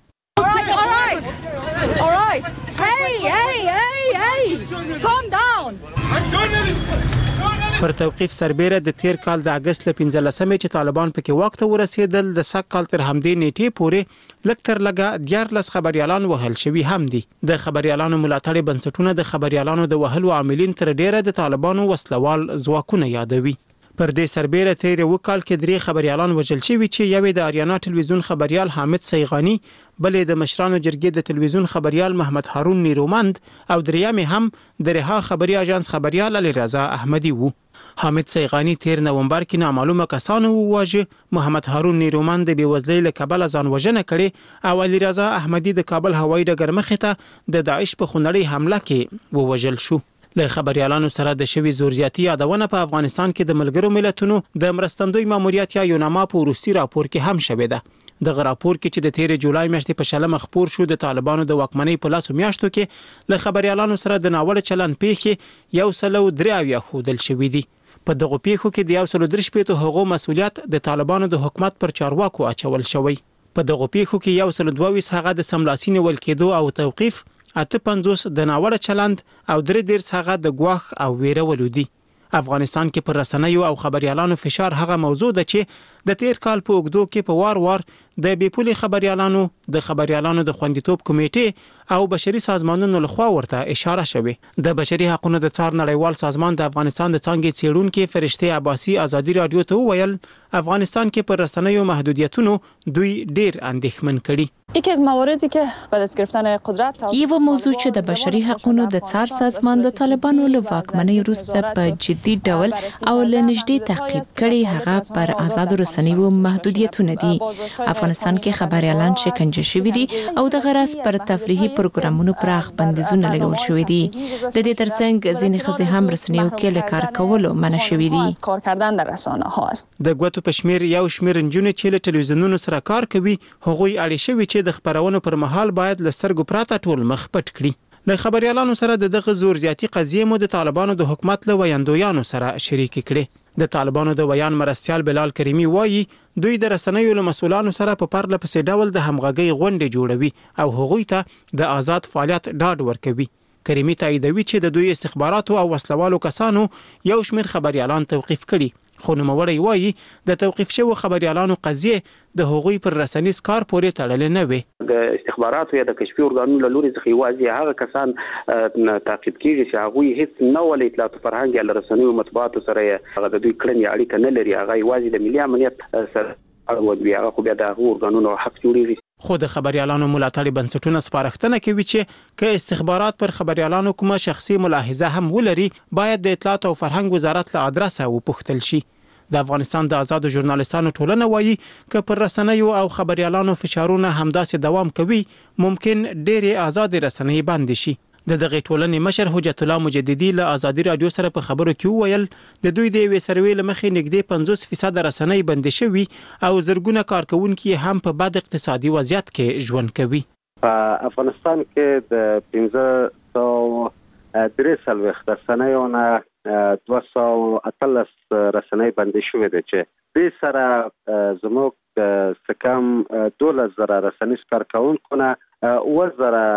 پر توقیف سربېره د تیر کال د اگست ل پنځلسمې چې طالبان پکې وخت ورسېدل د سک کال تر همدې نیټې پورې لکتر لګه دیارلس خبريالان وهل شوي هم دي. د خبريالانو ملاتړي بنسټونه د خبريالانو د وهلو عاملین تر ډیره د طالبانو وسلوال ځواکونه یادوي. پر دې سربېره تیر وکال کې درې خبريالان وژل شوي چې یوې د اریانا ټلویزیون خبريال حامد سیغانی، بلې د مشرانو جرګې د ټلویزیون خبريال محمد هارون نیرومند او دریمه هم د رها خبري اژانس خبريال علي رضا احمدي وو. حامد سیغانی تیر نومبر کې نامعلومه کسانو وواژه، محمد هارون نیرومند د بېوزلۍ له کبله ځان وژنه کړې او علي رضا احمدي د کابل هوایي ډګر مخې ته د داعش په خونړۍ حمله کې ووژل شو. له خبريالانو سره د شوي زورزیاتي یادونه په افغانستان کې د ملګرو ملتونو د مرستندوی ماموریت یا یوناما په وروستي راپور کې هم شوې ده. دغه راپور کې چې د تیر جولای میاشتې په شلمه خپور شو د طالبانو د واکمنۍ په لاسو میاشتو کې له خبريالانو سره د ناوړه چلند پیښې یو سل او درې اویا ښودل شوي دي. په دغه پیښو کې د یو سل او درې شپېتو هغو مسؤلیت د طالبانو د حکومت پر چارواکو اچول شوی. په دغه پیښو کې یو سل او دوه ویشت هغه د سملاسي نیول کېدو او توقیف، اته پنځوس د ناوړه چلند او درې دیرش هغه د ګواښ او ویرولو دي. افغانستان کې پر رسنیو او خبريالانو فشار هغه موضوع ده چې د تیر کال په اوږدو کې په وار وار د بیپولي خبريالانو د خبريالانو د خوندیتوب کمیټې او بشري سازمانونو لخوا ورته اشاره شوې. د بشري حقوقو د څار نړیوال سازمان د افغانستان د څانګې څېړونکو فرشته عباسي ازادي رادیو ته وویل افغانستان کې پر رسنیو محدودیتونو دوی ډیر اندېښمن کړي. یکی از مواردی که بعد از گرفتن قدرت یو موضوع چې د بشري حقوقو د څار سازمان د طالبانو له واکمنۍ وروسته په جدي ډول او له نږدې تعقیب کړي هغه پر آزادو رسنیو محدودیتونه دي. افغانستان کې خبريالان شکنجه شوي دي او د غرض پر تفریحي پروګرامونو پراخ بندیزونه لګول شوي دي. د دې ترڅنګ ځینې ښځې هم رسنیو کې له کار کولو منع شوي دي. کار کردن در رسانه هاست. د ګوتو په شمیر یو شمیر نجونې چې له ټلویزیونونو سره کار کوي هغوی اړ شوي چې د خبرونو پر مهال باید له سترګو پراته ټول مخ پټ کړي. له خبريالانو سره د دغه زور زیاتی قضیه مو د طالبانو د حکومت له ویاندویانو سره شریک کړي. د طالبانو د ویان مرستيال بلال کریمی وایي دوی د رسنیو له مسولانو سره په پرله پسې ډول د همغږۍ غونډې جوړوي او هغوی ته د آزاد فعالیت ډاډ ورکوي. کریمی تاییدوي چې د دوی استخباراتو او وسلوالو کسانو یو شمیر خبريالان توقیف کړي. خو نوموړی وایي د توقیف شوو خبريالانو قضیه د هغوی پر رسنیز کار پورې تړلې نه وي. د استخباراتو یا د کشفي ارګانونو له لوري څخه یوازې هغه کسان تعقیب کیږي چې هغوی هیڅ نه ولې اطلاعات فرهنګ یا رسنیو مطبوعاتو سره هغه د دوی کړنې اړیکه نه لري. هغه یوازې د ملي امنیت سره اړوند وي. هغه خو بیا د هغو ارګانونو حق جوړېږي. خو د خبريالانو ملاتړي بنسټونه سپارښتنه کوي چې که استخبارات پر خبريالانو کومه شخصي ملاحظه هم ولري باید د اطلاعات او فرهنګ وزارت له ادرسه وپوښتل شي. د افغانستان د آزادو ژورنالستانو ټولنه وایي که پر رسنیو او خبريالانو فشارونه همداسې دوام کوي ممکن ډېرې آزاد رسنۍ بند شي. د دغه ټولنې مشر حجت الله مجددي له آزادي رادیو سره په خبرو کې وویل د دوی د یوې سروې له مخې نږدې پنځوس فیصد رسنۍ بند شوي او زرګونه کارکونکي هم په بد اقتصادي وضعیت کې ژوند کوي. په افغانستان کې د پنځه سوه درې څلوېښت رسنیو نه دوه سوه اتلس رسنۍ بندې شوې دي چې دې سره زموږ څه کم دولس زره رسنیز کارکونکو نه اووه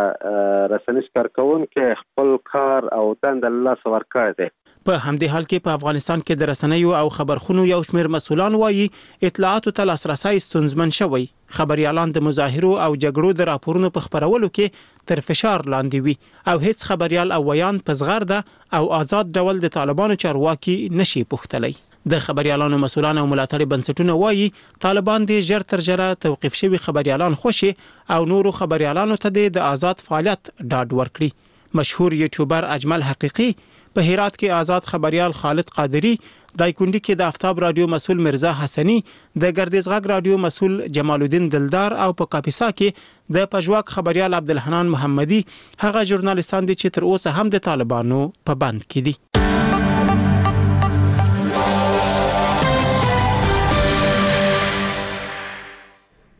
زره رسنیز کارکونکي خپل کار او دنده له لاسه ورکړی دی. په همدې حال کې په افغانستان کې د رسنیو او خبرخونو یو شمېر مسؤلان وایي اطلاعاتو ته لاسرسی ستونزمن شوی. خبريالان د مظاهرو او جګړو د راپورونو په خپرولو کې تر فشار لاندې وي او هیڅ خبريال او ویان په زغرده او آزاد ډول د طالبانو چارواکي نشي پوښتلی. د خبريالانو مسؤلان او ملاتړي بنسټونه وایي طالبان د ژر تر ژره توقیف شوي خبريالان خوشي او نورو خبريالانو ته د آزاد فعالیت ډاډ ورکړي. مشهور یوټیوبر اجمل حقیقي په هرات کې آزاد خبريال خالد قادری، دایکندي کې د آفتاب رادیو مسؤل مرزا حسنی، د ګردیز غږ رادیو مسؤل جمال الدین دلدار او په کاپیسا کې د پژواک خبريال عبدالحنان محمدي هغه ژورنالستان دي چې تر اوسه هم د طالبانو په بند کې دي.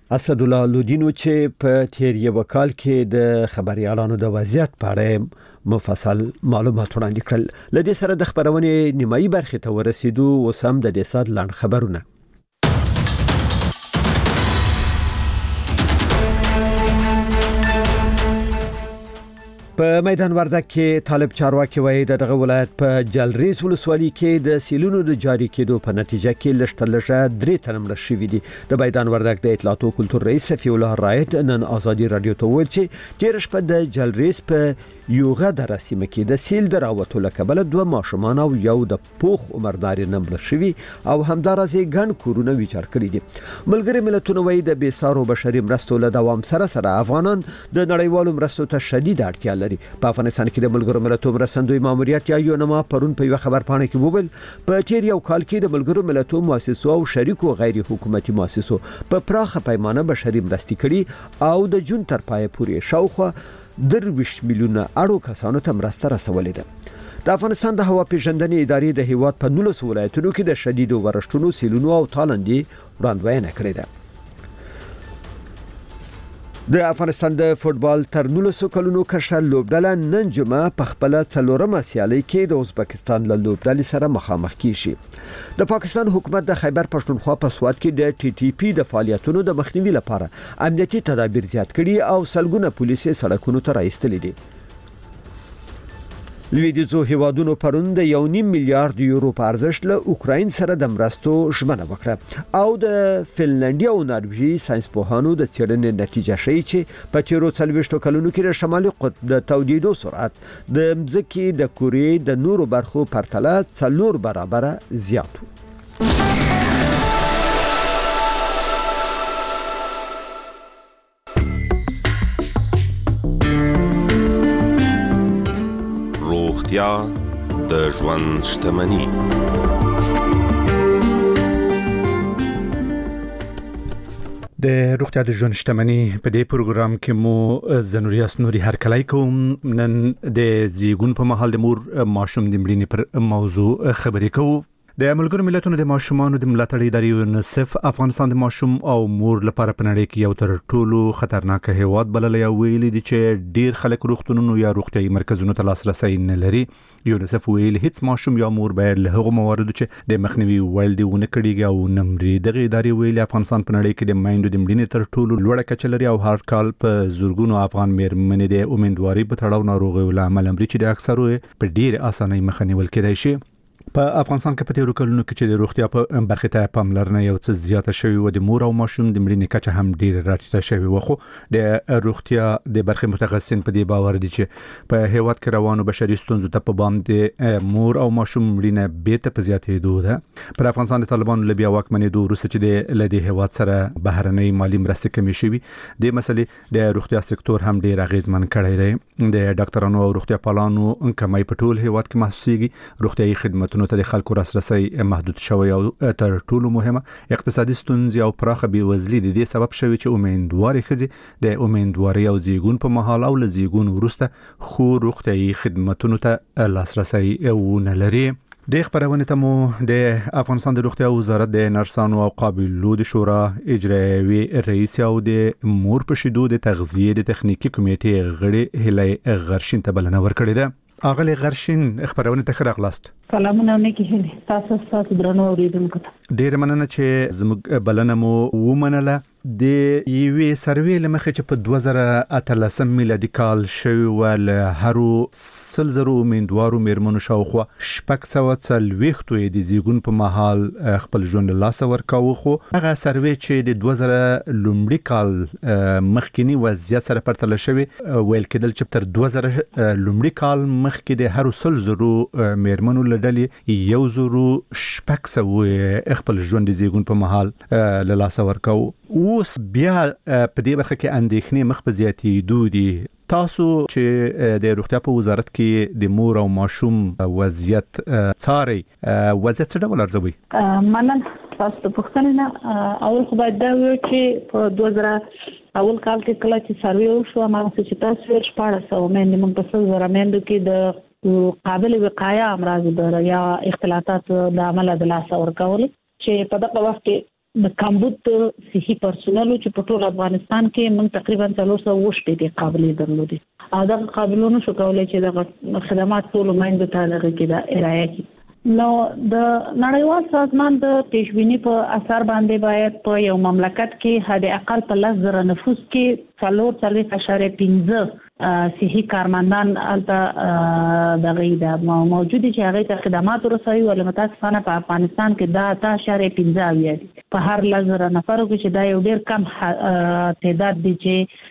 اسدالله لودینو چې په تیر یو کال کې د خبريالانو د وضعیت په اړه مفصل معلومات وړاندې کړل. لدې سره د خبرونې نیمایي برخې ته ورسېدو. اوس هم د دې سات لاند خبرونه. په میدان وردګ کې طالب چارواکي وایي د دغه ولایت په جلریز ولسوالۍ کې د سیلونو د جاری کېدو په نتیجه کې لشتلشه درې تنه مړه شوي دي. د میدان وردګ د اطلاعات او کلتور رئیس صفی الله رایت نن ازادي رادیو ته وویل چې تیر شپه د جلریز په یوغه د رسمه کې د سیل د راوتو لکبل دوه ماشومان او یو د پوخ عمرداري نمبر شوي او همدارسه ګڼ کورونه ویچار کړی دي. ملګری ملتونه وایي د بیسارو بشري مرستو له دوام سره سره افغانان د نړیوالو مرستو ته شدید اړتیا لري. په افغانستان کې د ملګرو ملتونو مرستندوی ماموریت یا یونما پرون په یو خبر پاڼه کې وویل په تیر یو کال کې د ملګرو ملتونو مؤسسو او شریکو غیر حکومتي مؤسسو په پراخه پیمانه بشري مرستې کړي او د جون تر پای پورې شاوخوا درویش میلیونه اړو کسانو ته مرسته رسولې ده. د افغانستان د هوا پیژندنې ادارې د هیواد په نولس ولایتونو کې د شدیدو ورښتونو، سیلونو او تالندې وړاندوینه کړې ده. د افغانستان د فوتبال تر نولس کلونو کشر لوبډله نن جمعه په خپل څلورمه سیالي کې د ازبکستان له لوبډلې سره مخامخ کیږي. د پاکستان حکومت د خیبر پښتونخوا په سواد کې د ټي ټي پی د فعالیتونو د مخنیوي لپاره امنیتي تدابیر زیات کړي او سلګونه پولیسي سړکونو ته راایستلې دي. لویدیځو هیوادونو پرون د یو نیم میلیارډ یورو په ارزښت له اوکراین سره د مرستو ژمنه وکړه او د فنلنډیا او نارویژي ساينسپوهانو د څېړنې نتیجه ښیي چې په تیرو څلوېښتو کلونو کې د شمالي قطب د تودېدو سرعت د مځکې د کورې د نورو برخو پرتله څلور برابره زیات و. روغتیا د ژوند شتمني. د روغتیا د ژوند شتمني په دې پروګرام کې مو زنوریاس نوري هرکلای کوم. نن د زیګون په محل د مور ماشوم د مړینې پر موضوع خبرې کوو. د ملګرو ملتونو د ماشومانو د ملاتړ ادارې یونیسف افغانستان د ماشوم او مور لپاره په نړۍ کې یو تر ټولو خطرناک هیواد بللی او ویلي دي چې ډیر خلک روغتونونو یا روغتیايي مرکزونو ته لاسرسي نه لري. یونیسف ویلي هیڅ ماشوم یا مور باید له هغو مواردو چې د مخنیوي وړ دي ونه کړي او نمرې. دغه ادارې ویلي افغانستان په نړۍ کې د میندو د مړینې تر ټولو لوړه کچه لري او هر کال په زورګونو افغان مېرمنې د امیندواري په تړاو ناروغیو له امله مري چې د اکثرو په ډیر اسانۍ مخه نیول کېدای شي. په افغانستان کې په تیرو کلونو کې چې د روغتیا په برخه ته پاملرنه یو څه زیاته شوې و، د مور او ماشوم د مړینې کچه هم ډیره راټیټه شوې و. خو د روغتیا د برخه متخصصین په دې باور دي چې په هیواد کې روانو بشري ستونزو ته په بام د مور او ماشوم مړینه بیرته په زیاتېدو ده. پر افغانستان د طالبانو له بیا واکمنېدو وروسته چې د لدې هیواد سره بهرنۍ مالی مرستې کمې شوي، د مسلې د روغتیا سکتور هم ډیر اغیزمن کړی دی. د ډاکټرانو او روغتیا پالانو کمای په ټول هیواد کې محسوسیږي. روغتیايي خدماتو ته د خلکو لاسرسي محدود شوی او تر ټولو مهمه اقتصادي ستونزې او پراخه بیوزلي د دې سبب شوی چې امیندواري ښځې د امیندواري او زیږون په مهال او له زیږون وروسته خو روغتیايي خدماتو ته لاسرسي ونه لري. د خبرونه ته مو د افغانستان د روغتیا وزارت د نرسانو او قابلو د شورا اجرایوي رئیس او د مور په شیدو د تغذیه د تخنیکی کمیټې غړي هلي غرشین ته بلنه ورکړې ده. اغلی غرشین خبرونه ته ښه راغلاست. سلامونه نیکی هلي تاسو تاسو درنو اوریدونکو ته ډیر مننه چې زموږ بلنه مو ومنله. د یوې سروې لمخې چې په دوه زره اتلسم میلادي کال شوی ول هرو سل زرو امیندوارو مېرمنو شاوخوا شپږ سوه څلوېښتو یې د زیږون په مهال خپل ژوند له لاسه ورکاوه. خو هغه سروې چې د دوه زره لومړي کال مخکینی وضعیت سره پرتله شوی ویل کېدل چې تر دوه زره لومړي کال مخکې د هرو سل زرو مېرمنو له ډلې یو زرو شپږ سوه خپل ژوند د زیږون په مهال له لاسه ورکاوه. اوس بیا په دې برخه کې اندېښنې مخ په زیاتېدو دي. تاسو چې د روغتیا په وزارت کې د مور او ماشوم وضعیت څارئ، وضعیت څه ډول ارزوي؟ منن تاسو ته پوښتنه نه اول خو باید دا وایو چې په دوه زره اول کال کې کله چې سروې وشوه ما چې تاسو ورش پاړه سو مې موږ په څو زره مېندو کې د قابل وقایه امراض د یا اختلاطات د عمله د لاس ورکول چې په دغه وخت کې د کمبود صحي پرسونل چې په ټول افغانستان کې موږ تقریبا څلور سوه اووه شپېته قابلیت درلودي او دا قابلیتونه شو کولای چې د خدمات ټول مایند ته لږه کې دا ارایه کړي. نو د نړیوال سازمان د پیشبینی په اثر باندې باید په یو مملکت کې حد اقل په لس زره نفوس کې څلور څلوېښت اعشاریه پنځه صحي کارمندان البته دغه د موجودي چې هغه ته خدمات ورسوي ولې متاسفانه په افغانستان کې دا اته اعشاریه پنځه اویا دي په هر لس زره نفرو کې چې دا یو ډیر کم تعداد دی چې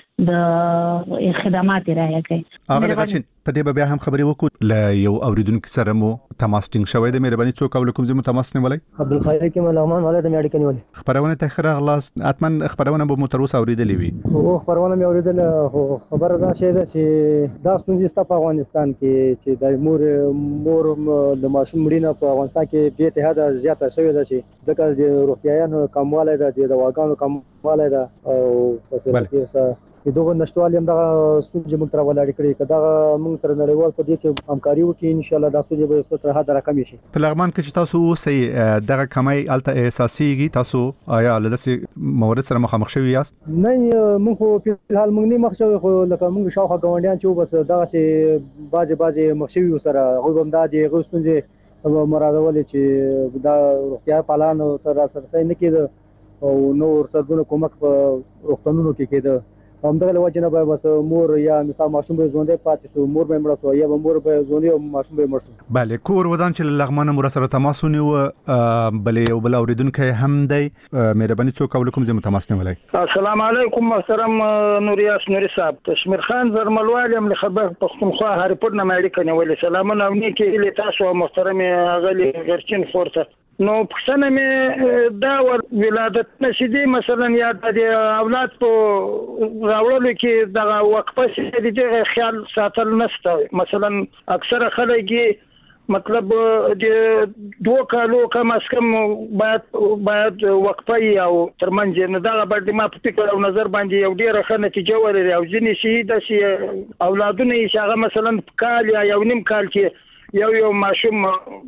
د خدمات ارائه کوي. هغه غشن په دې بیا هم خبري وکړو ل یو اوریدونکو سره مو تماس ټینګ شوی د مهرباني څوک او کوم زمو تماس نیولای عبدالخالق کې ملغمان ولې د میډیکل نیولای خبرونه ته خره خلاص اتمن خبرونه به متروس اوریدلې وي او خبرونه مې اوریدل خبر دا شی ده چې دا ستونزې ست په افغانستان کې چې د مور مور د ماشوم مړینه په افغانستان کې به اتحاد زیاته شوی ده چې د روغتیايانو کمواله ده د دواګانو کمواله ده او فسیلیټیز د دوه نشټوالیم دا ستونزې موږ تر ولاړ کړی کدا موږ سره نړیوال په دې کې همکاري وکړي ان شاء الله دا ستونزې به ستر حد راکم شي. په لغمان کې چې تاسو اوسئ دغه کمای الته احساسيږي تاسو آیا لداسې مورد سره مخامخ شوي یاست؟ نه موږ په حال موږ نه مخ شوي خو لکه موږ شاوخوا ګاونډیان چې بس دغه چې باج باج مخ شوي سره هغه هم د دې غوښتنې مرادولې چې دا روغتیا پالان تر سره نه کېده او نور سرګونو کومک په روغتونونو کې کېده همدغه وجه نه به بس مور یا مثال ماشوم به ژوندې پاتې شو مور به مړ شو یا به مور به ژوندې او ماشوم به مړ شو. بله کور ودان چې لغمانه مور سره تماس ونیو بلې او بل اوریدونکو هم دی مهرباني څوک او کوم زمو تماس نیولای. السلام علیکم محترم نوریاس نوري صاحب کشمیر خان زرملوال یم له خبر پښتونخوا هریپور نه مېډیکل نیولې سلامونه او نیکه له تاسو محترم غلي غرچین فورته نو پښتنه مې دا ولادت نشدي مثلا یا د اولاد په راوړلو کې د وقفه چې د خیال ساتل نشته مثلا اکثره خلک مطلب د دوه کالو کم از کم باید باید وقفه او ترمنځ نه دا باندې ما په فکر او نظر باندې یو ډیره ښه نتیجه ولري او ځینې شي د شي اولادونه یې هغه مثلا کال یا یو نیم کال کې یو یو ماشوم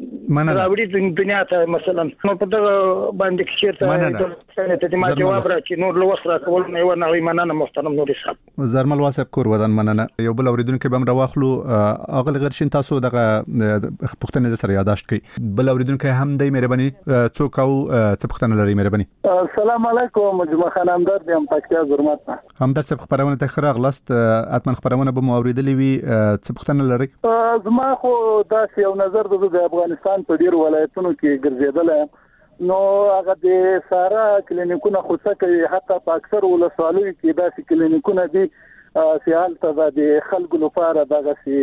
راوړي دنیا ته مثلا نو په دغه باندې چیرته ته ما جواب راکړي نور لوس راکول نه و نه مننه محترم نوري صاحب زرمل واسب کور ودان مننه یو بل اوریدونکو به راواخلو اغل غرشین تاسو دغه پښتنه سره یاداشت کړئ بل اوریدونکو هم د مهرباني څوک او څه پښتنه لري مهرباني. السلام علیکم جمعه خان همدرد یم پکتیا زرمت همدرد صاحب خبرونه ته خره غلست اتمن خبرونه به مو اوریدلې وي څه پښتنه لري. زما خو دا یو نظر د افغانستان په ډیر ولایتونو کې ګرځیدل نو هغه د سارا کلینیکونه خصه کوي حتی په اکثر ولسوالیو کې داسې کلینیکونه دي چې حالته د خلکو لپاره دغه سي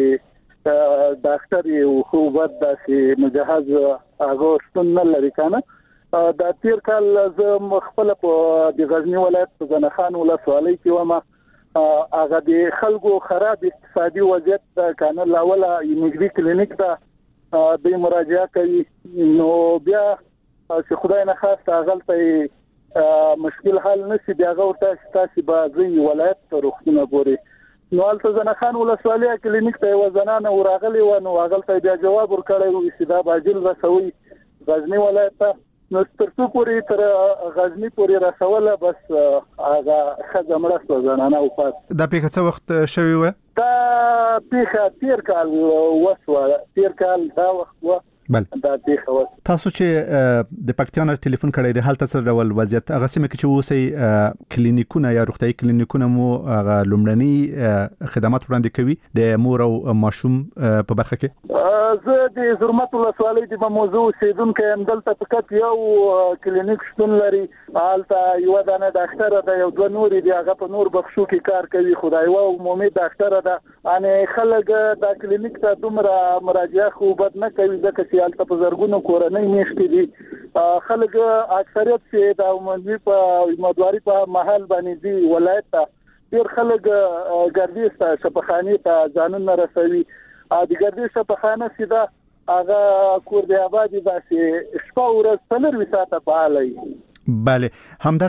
ډاکټر او خوبت داسې مجهز هغه شتون نه لري کنه دا تیر کال زه مخفل په د غزنی ولایت په زنخان ولسوالۍ کې ومه هغه د خلکو خراب اقتصادي وضعیت د کانل لاوله یونیورسيټي کلینیک دا د مراجعه کوي نو بیا چې خدای نه خاصه غلطه مشکل حل نشي بیا غوړته تاسو به زی ولایت ته روختونه ګوري نو البته زنخان ولسوالۍ کلینیک ته وزنانه ورغلي و نو غلطه بیا جواب ورکړی و استدا باجل رسوي غزنی ولایت ته نو ترڅو پورې تر غزنی پورې رسوله بس هغه خدمره سو زنانه او پات دا پیښه څه وخت شوی و دا پیښه تیر کال وسوه تیر کال دا وخت و بل دا پیښه و تاسو چې د پکتیان ټلیفون کړی د حالت سره ډول وضعیت هغه سیمه کې چې اوسې کلینیکونه یا روغتي کلینیکونه مو هغه لومړني خدمات وړاندې کوي د مور او ماشوم په برخه کې زه د زرمت ولسوالۍ د موضوع سیدونکو هم دلته فقط یو کلینیک شتون لري حالته یو دانه ډاکټر ده یو دوه نور دی هغه په نور بخښو کې کار کوي خدای و عمومي ډاکټر ده ان خلک د کلینیک ته دومره مراجعه خو بد نه کوي ځکه چې حالته په زرګونو کورنۍ میشتي دي خلک اکثریت چې د عمومي په مدواري په محل باندې دي ولایت ته ډیر خلک ګردیز ته شپخانی ته ځانونه رسوي د ګردیز شپخانه سیده هغه کور دی آبادی داسې شپه ورځ څلور ساعته فعالي بله همدرد صاحب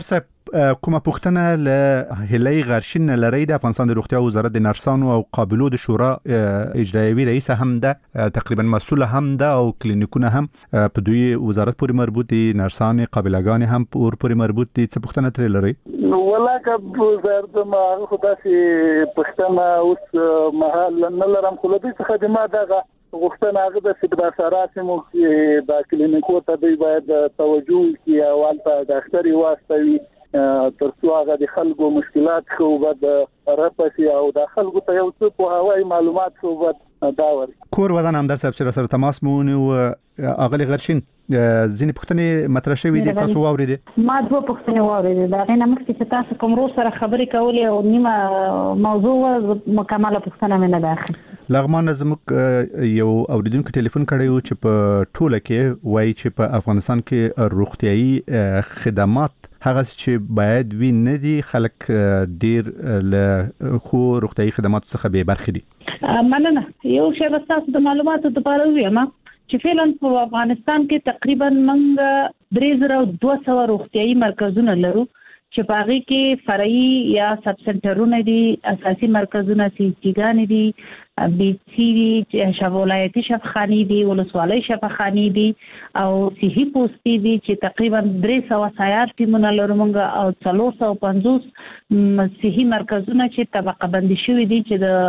کومه پوښتنه له هلي غرشین لري د افغانستان د روغتیا وزارت د نرسانو او قابلو د شورا اجرایوي رئیس هم ده تقریبا مسؤل هم ده او کلینیکونه هم په دوی وزارت پورې مربوط دي نرسان قابلګان هم پورې مربوط دي څه پوښتنه ترې لري نو ولاکه وزارت ما خداسي پښتنه اوس محل نه لرم خو لدی څخه د ما دغه غوښتنه هغه د سیده سراسمو کې د کلینیکو ته دی باید توجه کی او البته ډاکټري واسطوي ترڅو هغه د خلکو مشکلات خو بعد راپسي او د خلکو ته یو څه په هواي معلومات خو بعد دا ور کور ودان هم در سره سره تماس مونږ او اغلی غرشین ځینې پوښتنې مطرح شوې دي تاسو واورېدې ما دوه پوښتنې واورېدې دا غینه مخکې چې تاسو کوم روز سره خبرې کولې او نیمه موضوع مکمله پوښتنه مې نه داخل لغمان زموږ یو اوریدونکو ټلیفون کړی و چې په ټوله کې وایي چې په افغانستان کې روغتيایي خدمات هغه چې باید وي نه دي خلک ډیر له خو روغتيایي خدماتو څخه به برخې دي مننه یو شی بس تاسو د معلوماتو لپاره وایم چې فعلا په افغانستان کې تقریبا موږ درې زره دوه سوه روغتيایي مرکزونه لرو چې په هغه کې فرعي یا سب سنټرونه دي اساسي مرکزونه سیګان دي بي سي دي شفاولایتي شفاخاني دي ولسوالۍ شفاخاني دي او صحي پوسټي دي چې تقریبا درې سوه سیار ټیمونه لرو موږ او څلور سوه پنځوس صحي مرکزونه چې طبقه بندي شوي دي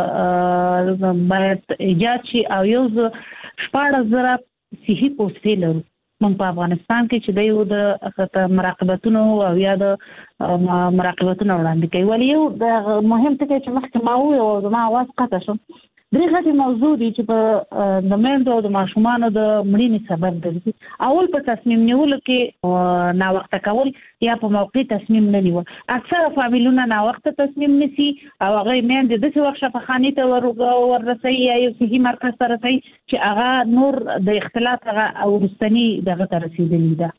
چې د باید ایجاد شي او یو شپاړس زره صحي پوسټي لرو موږ په افغانستان کې چې د یو د مراقبتونو او یا د مراقبتونو وړاندې کوي ولې یو د مهم ټکی چې مخکې ما وویل او زما اواز قطع شو درې غټې موضوع دي چې په د میندو او د ماشومانو د مړینې سبب ګرځي اول په تصمیم نیولو کې ناوخته کول یا په موقع تصمیم نه نیول اکثره فامیلونه ناوخته تصمیم نیسي او هغه میندې داسې وخت شفاخانې ته وررسوي یا یو صحي مرکز ته رسوي چې هغه نور د اختلاط هغه او وروستني دغه ته رسېدلي ده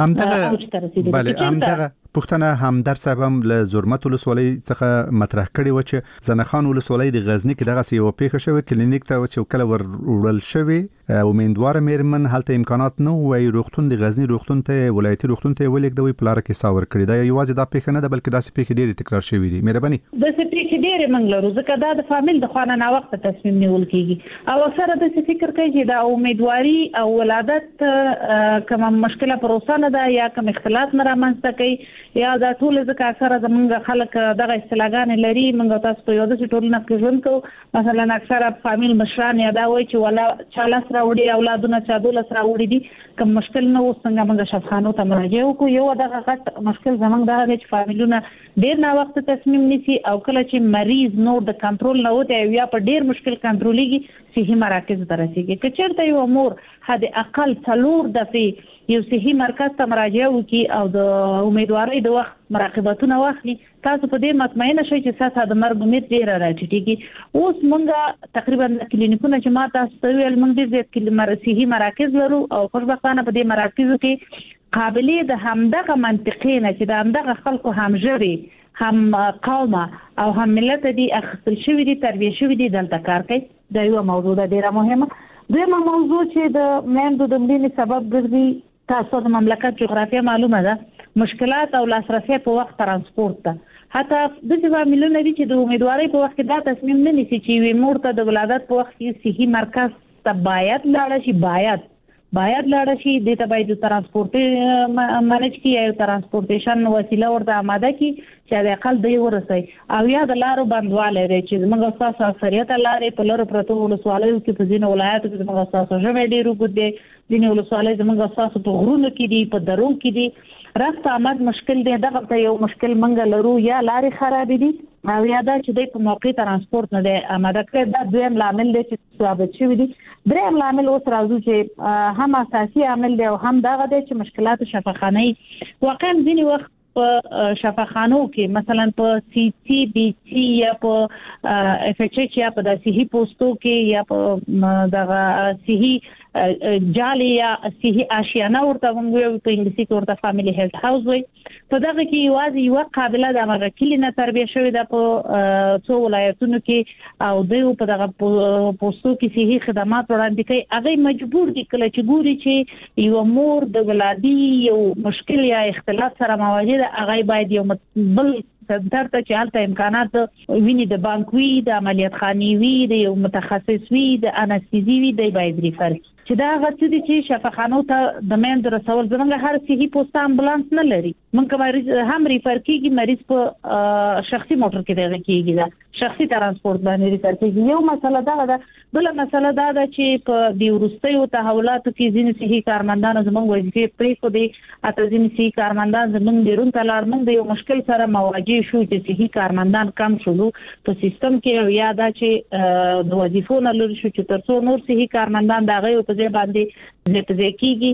همدغه بله همدغه پښتنه همدر صاحب هم له زرمت ولسوالۍ څخه مطرح کړي و چې زنخان ولسوالۍ د غزنی کې دغه یو پیښه شوې کلینیک ته چې کله ور وړل شوی امیدوار میرمن هلته امکانات نه وای روغتون د غزنی روغتون ته ولایتي روغتون ته ولیکدوي پلار کې ساور کړی دا یوازې دا پیښه نه ده بلکې داسې پیښې ډېرې تکرار شوې دي مهرباني د څه پیښې ډېرې منګ لرو ځکه دا د فامیل د خوانه نا وخت تصمیم نیول کیږي او اکثره د څه فکر کوي چې دا امیدواري او ولادت کوم مشکله پروسه نه ده یا کوم اختلاط نه رامنځته کوي یا دا ټول ځکه اکثره زمونږ خلک دغه اصطلاحګانې لري موږ تاسو په یو داسې ټولنه کې ژوند کوو مثلا اکثره فامیل مشران یا دا وایي چې ولا چا لاس راوړي اولادونه چا دولس راوړي دي کوم مشکل نه اوس څنګه موږ شفاخانو ته مراجعه وکړو یو دغه غټ مشکل زمونږ دا دی چې فامیلونه ډېر نا وخت تصمیم نیسي او کله چې مریض نور د کنټرول نه وته یا په ډېر مشکل کنټرولېږي صحي مراکز ته رسېږي که چېرته یو مور حد اقل څلور دفعې یو صحي مرکز ته مراجعه وکړي او د امیدوارۍ د وخت مراقبتونه واخلي تاسو په دې مطمئنه شئ چې تاسو د مرګ امید ډېره راټیټېږي اوس موږ تقریبا کلینیکونه چې ما تاسو ته ویل موږ ډېر صحي مراکز لرو او خوشبختانه په دې مراکزو کې قابلې د همدغه منطقې نه چې د همدغه خلکو همژبې هم قومه او هم ملت دي اخیستل شوي دي تربیه شوي دي دلته کار کوي دا یوه موضوع ده ډېره مهمه دویمه موضوع چې د میندو د مړینې سبب ګرځي تاسو د مملکت جغرافیه معلومه ده مشکلات او لاسرسي په وخت ترانسپورت ته حتی د څه فامیلونه دي چې د امیدوارۍ په وخت کې دا تصمیم نه نیسي چې وي مور ته د ولادت په وخت کې صحي مرکز ته باید لاړ شي باید باید لاړ شي د ته باید ترانسپورت مانج کی یا ترانسپورټیشن وسیله ورته آماده کی چې د اقل دی ورسي او یا د لارو بندواله لري چې موږ تاسو اکثریت لارې په لارو پروتو ولسوالۍ کې په ځینو ولایتو کې موږ تاسو ژمه ډیرو ګډه ځینې ولسوالۍ زموږ تاسو په غرونو کې دي په درو کې دي راست آمد مشکل دی دغه ته یو مشکل منګ لرو یا لارې خراب دي او یا دا چې د په موقع ترانسپورت نه دی آماده کړی دا دویم لامل دی چې ثابت شوی دی دریم لامل اوس راځو چې هم اساسي عامل دی او هم دغه دی چې مشکلات شفاخانه واقعا ځینې وخت په شفاخانو کې مثلا په سی سی بي سي یا په اف ایچ ایچ یا په د صحي پوسټو کې یا په دغه صحي جالي یا صحي آشیانه ورته موږ په انګلیسي کې ورته فاميلي هیلث هاوس وایي په دغه کې یوازې یو قابله د امرکلی نه تربیه شوې ده په څو ولایتونو کې او دوی په دغه پوسټو کې صحي خدمات وړاندې کوي. هغه مجبور دي کله چې ګوري چې یو مور د ولادي یو مشکل یا اختلاف سره مواجه ده، هغه باید یو بل سنټر ته چې هلته امکانات ویني د بانک وي، د عملیات خانې وي، د یو متخصص وي، د انستيزي وي، دی باید ریفر چې دا هغه څه دي چې شفاخانو ته د میندو رسول. زمونږ هر صحي پوسټ امبولانس نه لري، مونږ مریض هم ریفر کیږي، مریض په شخصي موټر کې دغه کیږي، دا شخصي ترانسپورت باندې ریفر کیږي. یو مسله دا ده. بل مسله دا ده چې په د ورستیو تحولاتو کې ځینې صحي کارمندان زمونږ وظیفې پرې خو دي، اته ځینې صحي کارمندان زمونږ بیرون ته لاړ. موږ د یو مشکل سره مواجه شو چې صحي کارمندان کم شول په سیستم کې، او یا دا چې د وظیفو نه لري شو چې تر څو نور صحي کارمندان دغه په ځای باندې زیات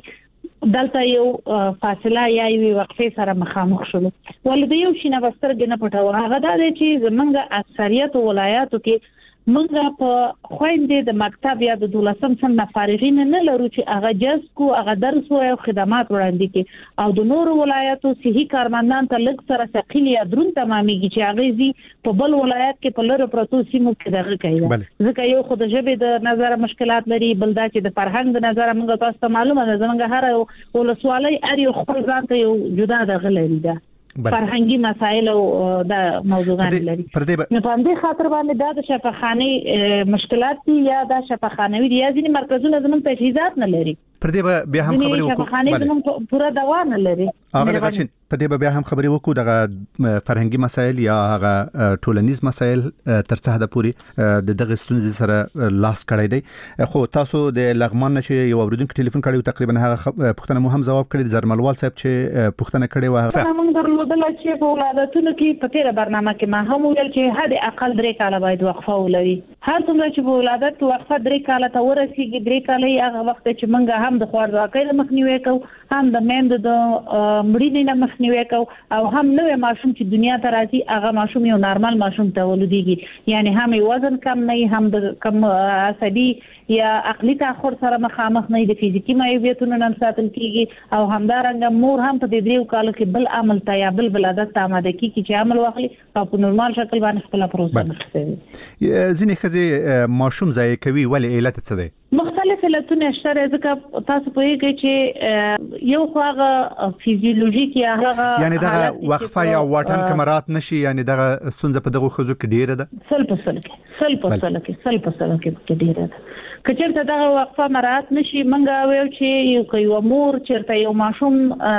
کیږي، دلته یو فاصله یا یو وقفه سره مخامخ شول. ولې یو شي نه بستر نه پټو. هغه دا چې زمونږ اکثریت ولایاتو کې موږ په خويندې د مکتب یا د دولسم صنف فارغین نه لرو چې هغه جز کو هغه درس او خدمات وړاندې کوي، او د نورو ولایاتو صحي کارمندان ته لږ سره ثقيل یا درون تمامېږي چې هغه زی په بل ولایت کې په لره پروتو سیمو کې دغه کوي. ځکه یو خود ژبه د نظر مشکلات لري، بل دا چې د فرهنګ د نظر موږ تاسو ته معلومه ده زمونږ هر ولسوالۍ اړ یو خپل ځان ته یو جدا دغه لري ده فرهنګي مسایل او د موضوعات لري. نو په دې خاطر باندې دا د شفاخانه مشکلات دي یا د شفاخانوي دي یا ځینې مرکزونه زموږ تجهیزات نه لري. پر دې بیا هم خبرې وکړو. شفاخانه زموږ پوره دوا نه لري. هغه غشن په دې بیا هم خبرې وکړو دغه فرهنګي مسایل یا هغه ټولنیز مسایل تر څه حد پورې د دغه ستونزې سره لاس کړی دی. خو تاسو د لغمان نشه یو اوریدونکو ټلیفون کړی تقریبا هغه پښتنه مو هم جواب کړی زرملوال صاحب چې پښتنه کړی و. موږ درلودل چې په ولادتونو کې په تیره برنامه کې ما هم ویل چې حد اقل درې کاله باید وقفه ولري. هر څومره چې په ولادت کې وقفه درې کاله ته ورسیږي، درې کاله هغه وخت چې موږ هم د خوارځواکۍ مخنیوي کوو، هم د میندو د مړینې نه مخنیوي کوو، او هم نوې ماشوم چې دنیا ته راځي هغه ماشوم یو نارمل ماشوم ته ولوديږي، یعنی هم وزن کم نه، هم د کم عصبي یا عقلي تاخر سره مخامخ نه، د فزیکی معیوبیتونو نه ساتل کیږي، او همدارنګه مور هم په دې دریو کالو کې بل عمل ته یا بل ولادت ته آماده کیږي چې عمل واخلي او په نورمال شکل باندې خپل پروسه مخکوي. ځینې ښځې ماشوم ضایع کوي، ولې علت څه دی؟ مختلف علتونه شته، ځکه تاسو پوهیږئ چې یو خو هغه فیزیولوژیک یا هغه یعنی دغه وقفه یا واټن کمرات نشي، یعنی دغه ستونزه په دغه خزو کې ډیره ده. سل په سل کې سل په سل کې سل په سل کې ډیره ده. کچېرته دغه وقفه مراعات نشي، منګه ویو چې یو کوي مور چیرته یو ماشوم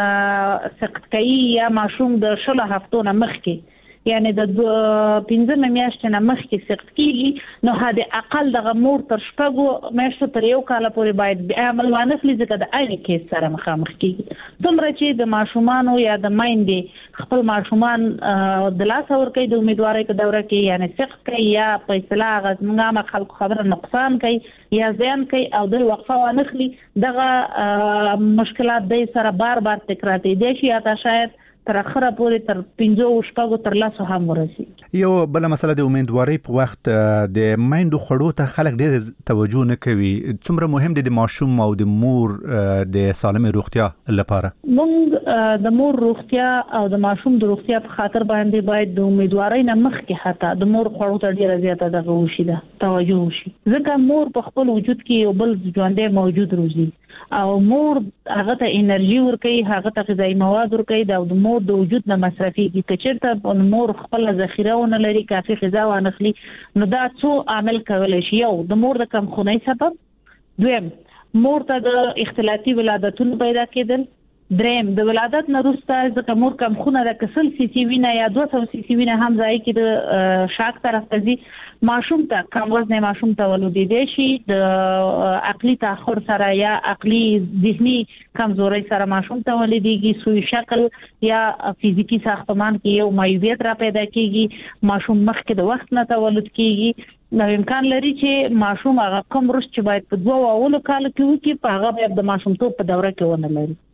سقط کوي یا ماشوم د شل هفتو نه مخکې یعنی د پنځه میاشتې نه مخکې سقط کیږي، نو هدا اقل د مور تر شپږو میاشتو تر یو کال پورې باید عمل وانخلي، ځکه د عین کیس سره مخامخ کیږي. څومره چې د ماشومان یا د مایندې خپل ماشومان د لاس ور کوي د امیدوارۍ په دوره کې، یعنی سقط کوي یا په اصطلاح غوښمنه خلکو خبره نقصان کوي یا زیان کوي او د وقفه وانخلي، دغه مشکلات د سره بار بار تکرارېږي دي شي یا شاید تر اخره پورې تر پنځو شپږو تر لاسو هم ورسي. یو بل مسله د امیدوارۍ په وخت د مایندو خړو ته خلک ډېر توجه نه کوي. څومره مهم دي د ماشوم او د مور د سالمه روغتیا لپاره؟ موږ د مور روغتیا او د ماشوم د روغتیا په خاطر باندې باید د امیدوارۍ نه مخکې حتی د مور خړو ته ډېر زیاته دغه وشي ده توجه وشي، ځکه مور په خپل وجود کې یو بل ژوندۍ موجود روزي او مور هغه ته انرژي ورکوي، هغه ته غذایی مواد ورکوي، دا د مور د وجود نه مصرفيږي. کچېرته مور خپل ذخیره ونه لري، کافي غذا وانخلي، نو دا څو عامل کولای شي. یو د مور د کمخونۍ سبب، دویم مور ته د اختلاطي ولادتونو پیدا کېدل، دریم د ولادت نه وروسته ځکه مور کمخونه د کسل سی سی وینه یا دوه سوه سی سی وینه هم ځای کې د شاک طرف ته ځي، ماشوم ته کم وزن ماشوم ته ولودي شي، د عقلي تاخر سره یا عقلي ذهني کمزوري سره ماشوم ته ولوديږي، سوی شکل یا فزیکی ساختمان کې یو معیوبیت را پیدا کیږي، ماشوم مخکې د وخت نه تولد کیږي. نو امکان لري چې ماشوم هغه کوم رشد چې باید په دوه اولو کال کې وکړي په هغه باید د ماشوم ته په دوره کې ونه لري.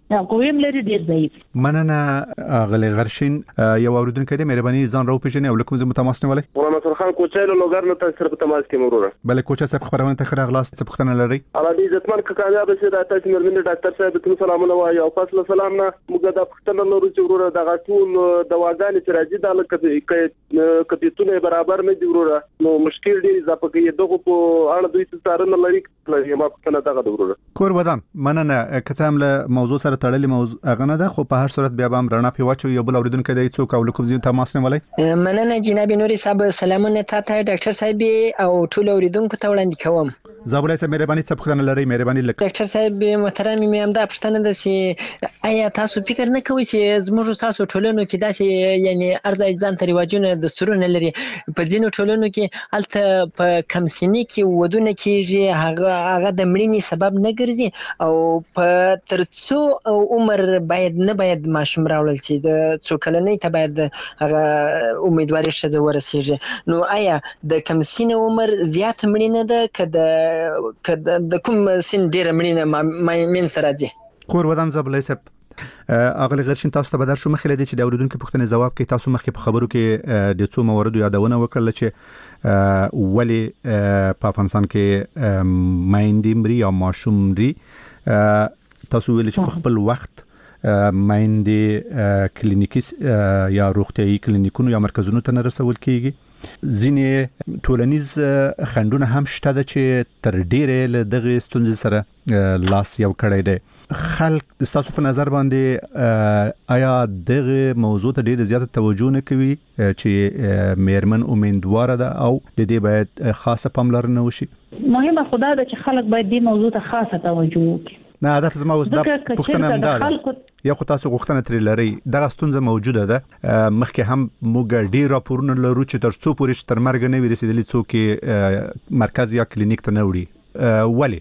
قویم لري ډیر ضعیف. مننه غلی غرشین. یو اوریدونکو دې مهرباني ځان راو پیژنې او لکه زه متماس نه ولای. مولانا نصر خان کوچای له لوګر نه تاسو سره په تماس کې مروره. بل کوچا صاحب خبرونه ته خره غلاس څه پختنه لري. الله دې عزتمن ک کامیاب شي دا تاسو مرمن ډاکټر صاحب ته سلامونه وایي او فاصله سلام نه موږ دا پختنه لرو چې وروره دغه ټول دواګانې چې راځي دا لکه کپیتونه برابر نه دی وروره نو مشکل دی اضافه کوي دغه په اړه دوی څارنه لري کله ما پختنه دغه وروره. کور ودان مننه کڅام له موضوع سره تړلې موضوع غنه ده خو په هر صورت بیا به رڼا پیواچو یو بل اوریدونکو دی څوک او لکه زین تماس نه ولای. مننه جناب نوري صاحب سلامونه تاسو ډاکټر صاحب او ټول اوریدونکو ته وړاندې کوم. زابلای صاحب مهرباني څه پختنه لري مهرباني لکه ډاکټر صاحب محترم مې هم دا پښتنه ده چې آیا تاسو فکر نه کوئ چې زموږ تاسو ټولنو کې داسې یعنی ارزای ځان ته رواجونه دستورونه لري په ځینو ټولنو کې الته په کم سني کې ودونه کېږي هغه هغه د مړینې سبب نه ګرځي او په ترڅو عمر باید نه باید ماشوم راوړل شي د څو کلنۍ ته باید هغه امیدواري ښځه ورسیږي نو آیا د کم سن عمر زیات مړینه ده که د که د کوم سن ډیره مړینه منځته راځي؟ کور ودان زابلای صاحب اغلی غرشین تاسو ته بدر شو مخې لدی چې د اوریدونکو پوښتنې جواب کې تاسو مخکې په خبرو کې د څو موردو یادونه وکړه چې ولی په افغانستان کې مایندې مري یا ماشوم مري تاسو ویل چې په خپل وخت مایندې کلینیکي یا روغتیايي کلینیکونو یا مرکزونو ته نه رسول کیږي. ځینې ټولنیز خندونه هم شته د چې تر ډیره له دغه ستونزې سره لاس یو کړی دی. خلک تاسو په نظر باندې آیا دغه موضوع ته ډیره زیاته توجه نه کوي چې میرمن امیدواره ده او د دې باید خاصه پاملرنه وشي؟ مهمه خدا ده چې خلک باید دې موضوع ته خاصه توجه وکړي. نه هدف زما اوس دا پوښتنه هم ده یا خو تاسو غوښتنه ترې لري دغه ستونزه موجوده ده مخکې هم موږ ډیر راپورونه لرو چې تر څو پورې تر مرګ نه ورسېدلی څوک مرکز یا کلینیک ته نه وړي ولی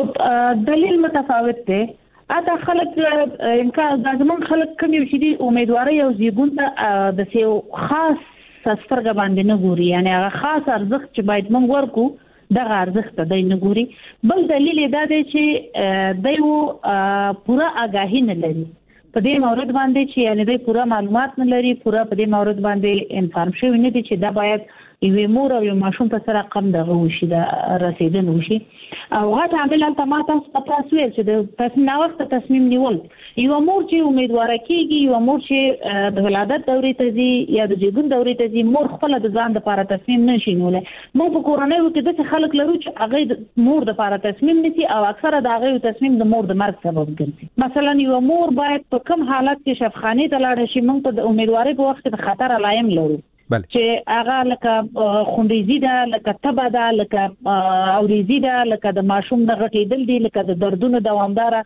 خو دلیل متفاوت دی. اته خلک امکان د زمون خلک کوم یو چې امیدواري او زیګون ته د سیو خاص سترګ باندې نه ګوري یعنی هغه خاص ارزښت چې باید موږ ورکو دغه ارزښت د نه ګوري. بل دلیل دا دی چې دایو پورا آگاهی نه لري په دې مورد باندې چې یعنی د پورا معلومات نه لري پورا په دې مورد باندې انفارم شوی نه دي چې دا باید یو مور او یو ماشوم په سره کم دغه وشي دا رسیدل وشي او غټ عامل هم ته ماته تاسو ویل چې د تصمیم وخت تصمیم نیول یو مور چې امیدواره کیږي یو مور چې د ولادت دورې ته ځي یا د زیږون دورې ته ځي مور خپل د ځان لپاره تصمیم نشي نیولای. مو په کورنۍ کې د خلک لرو چې هغه د مور لپاره تصمیم نیسي او اکثره د هغه تصمیم د مور د مرګ سبب ګرځي. مثلا یو مور باید په کوم حالت کې شفخانه ته لاړ شي موږ په امیدواري په وخت کې خطر علایم لرو چې هغه لکه خوندېزي ده لکه تبه ده لکه اوریزي ده لکه د ماشوم د غټېدل دي لکه د دردونو دوامداره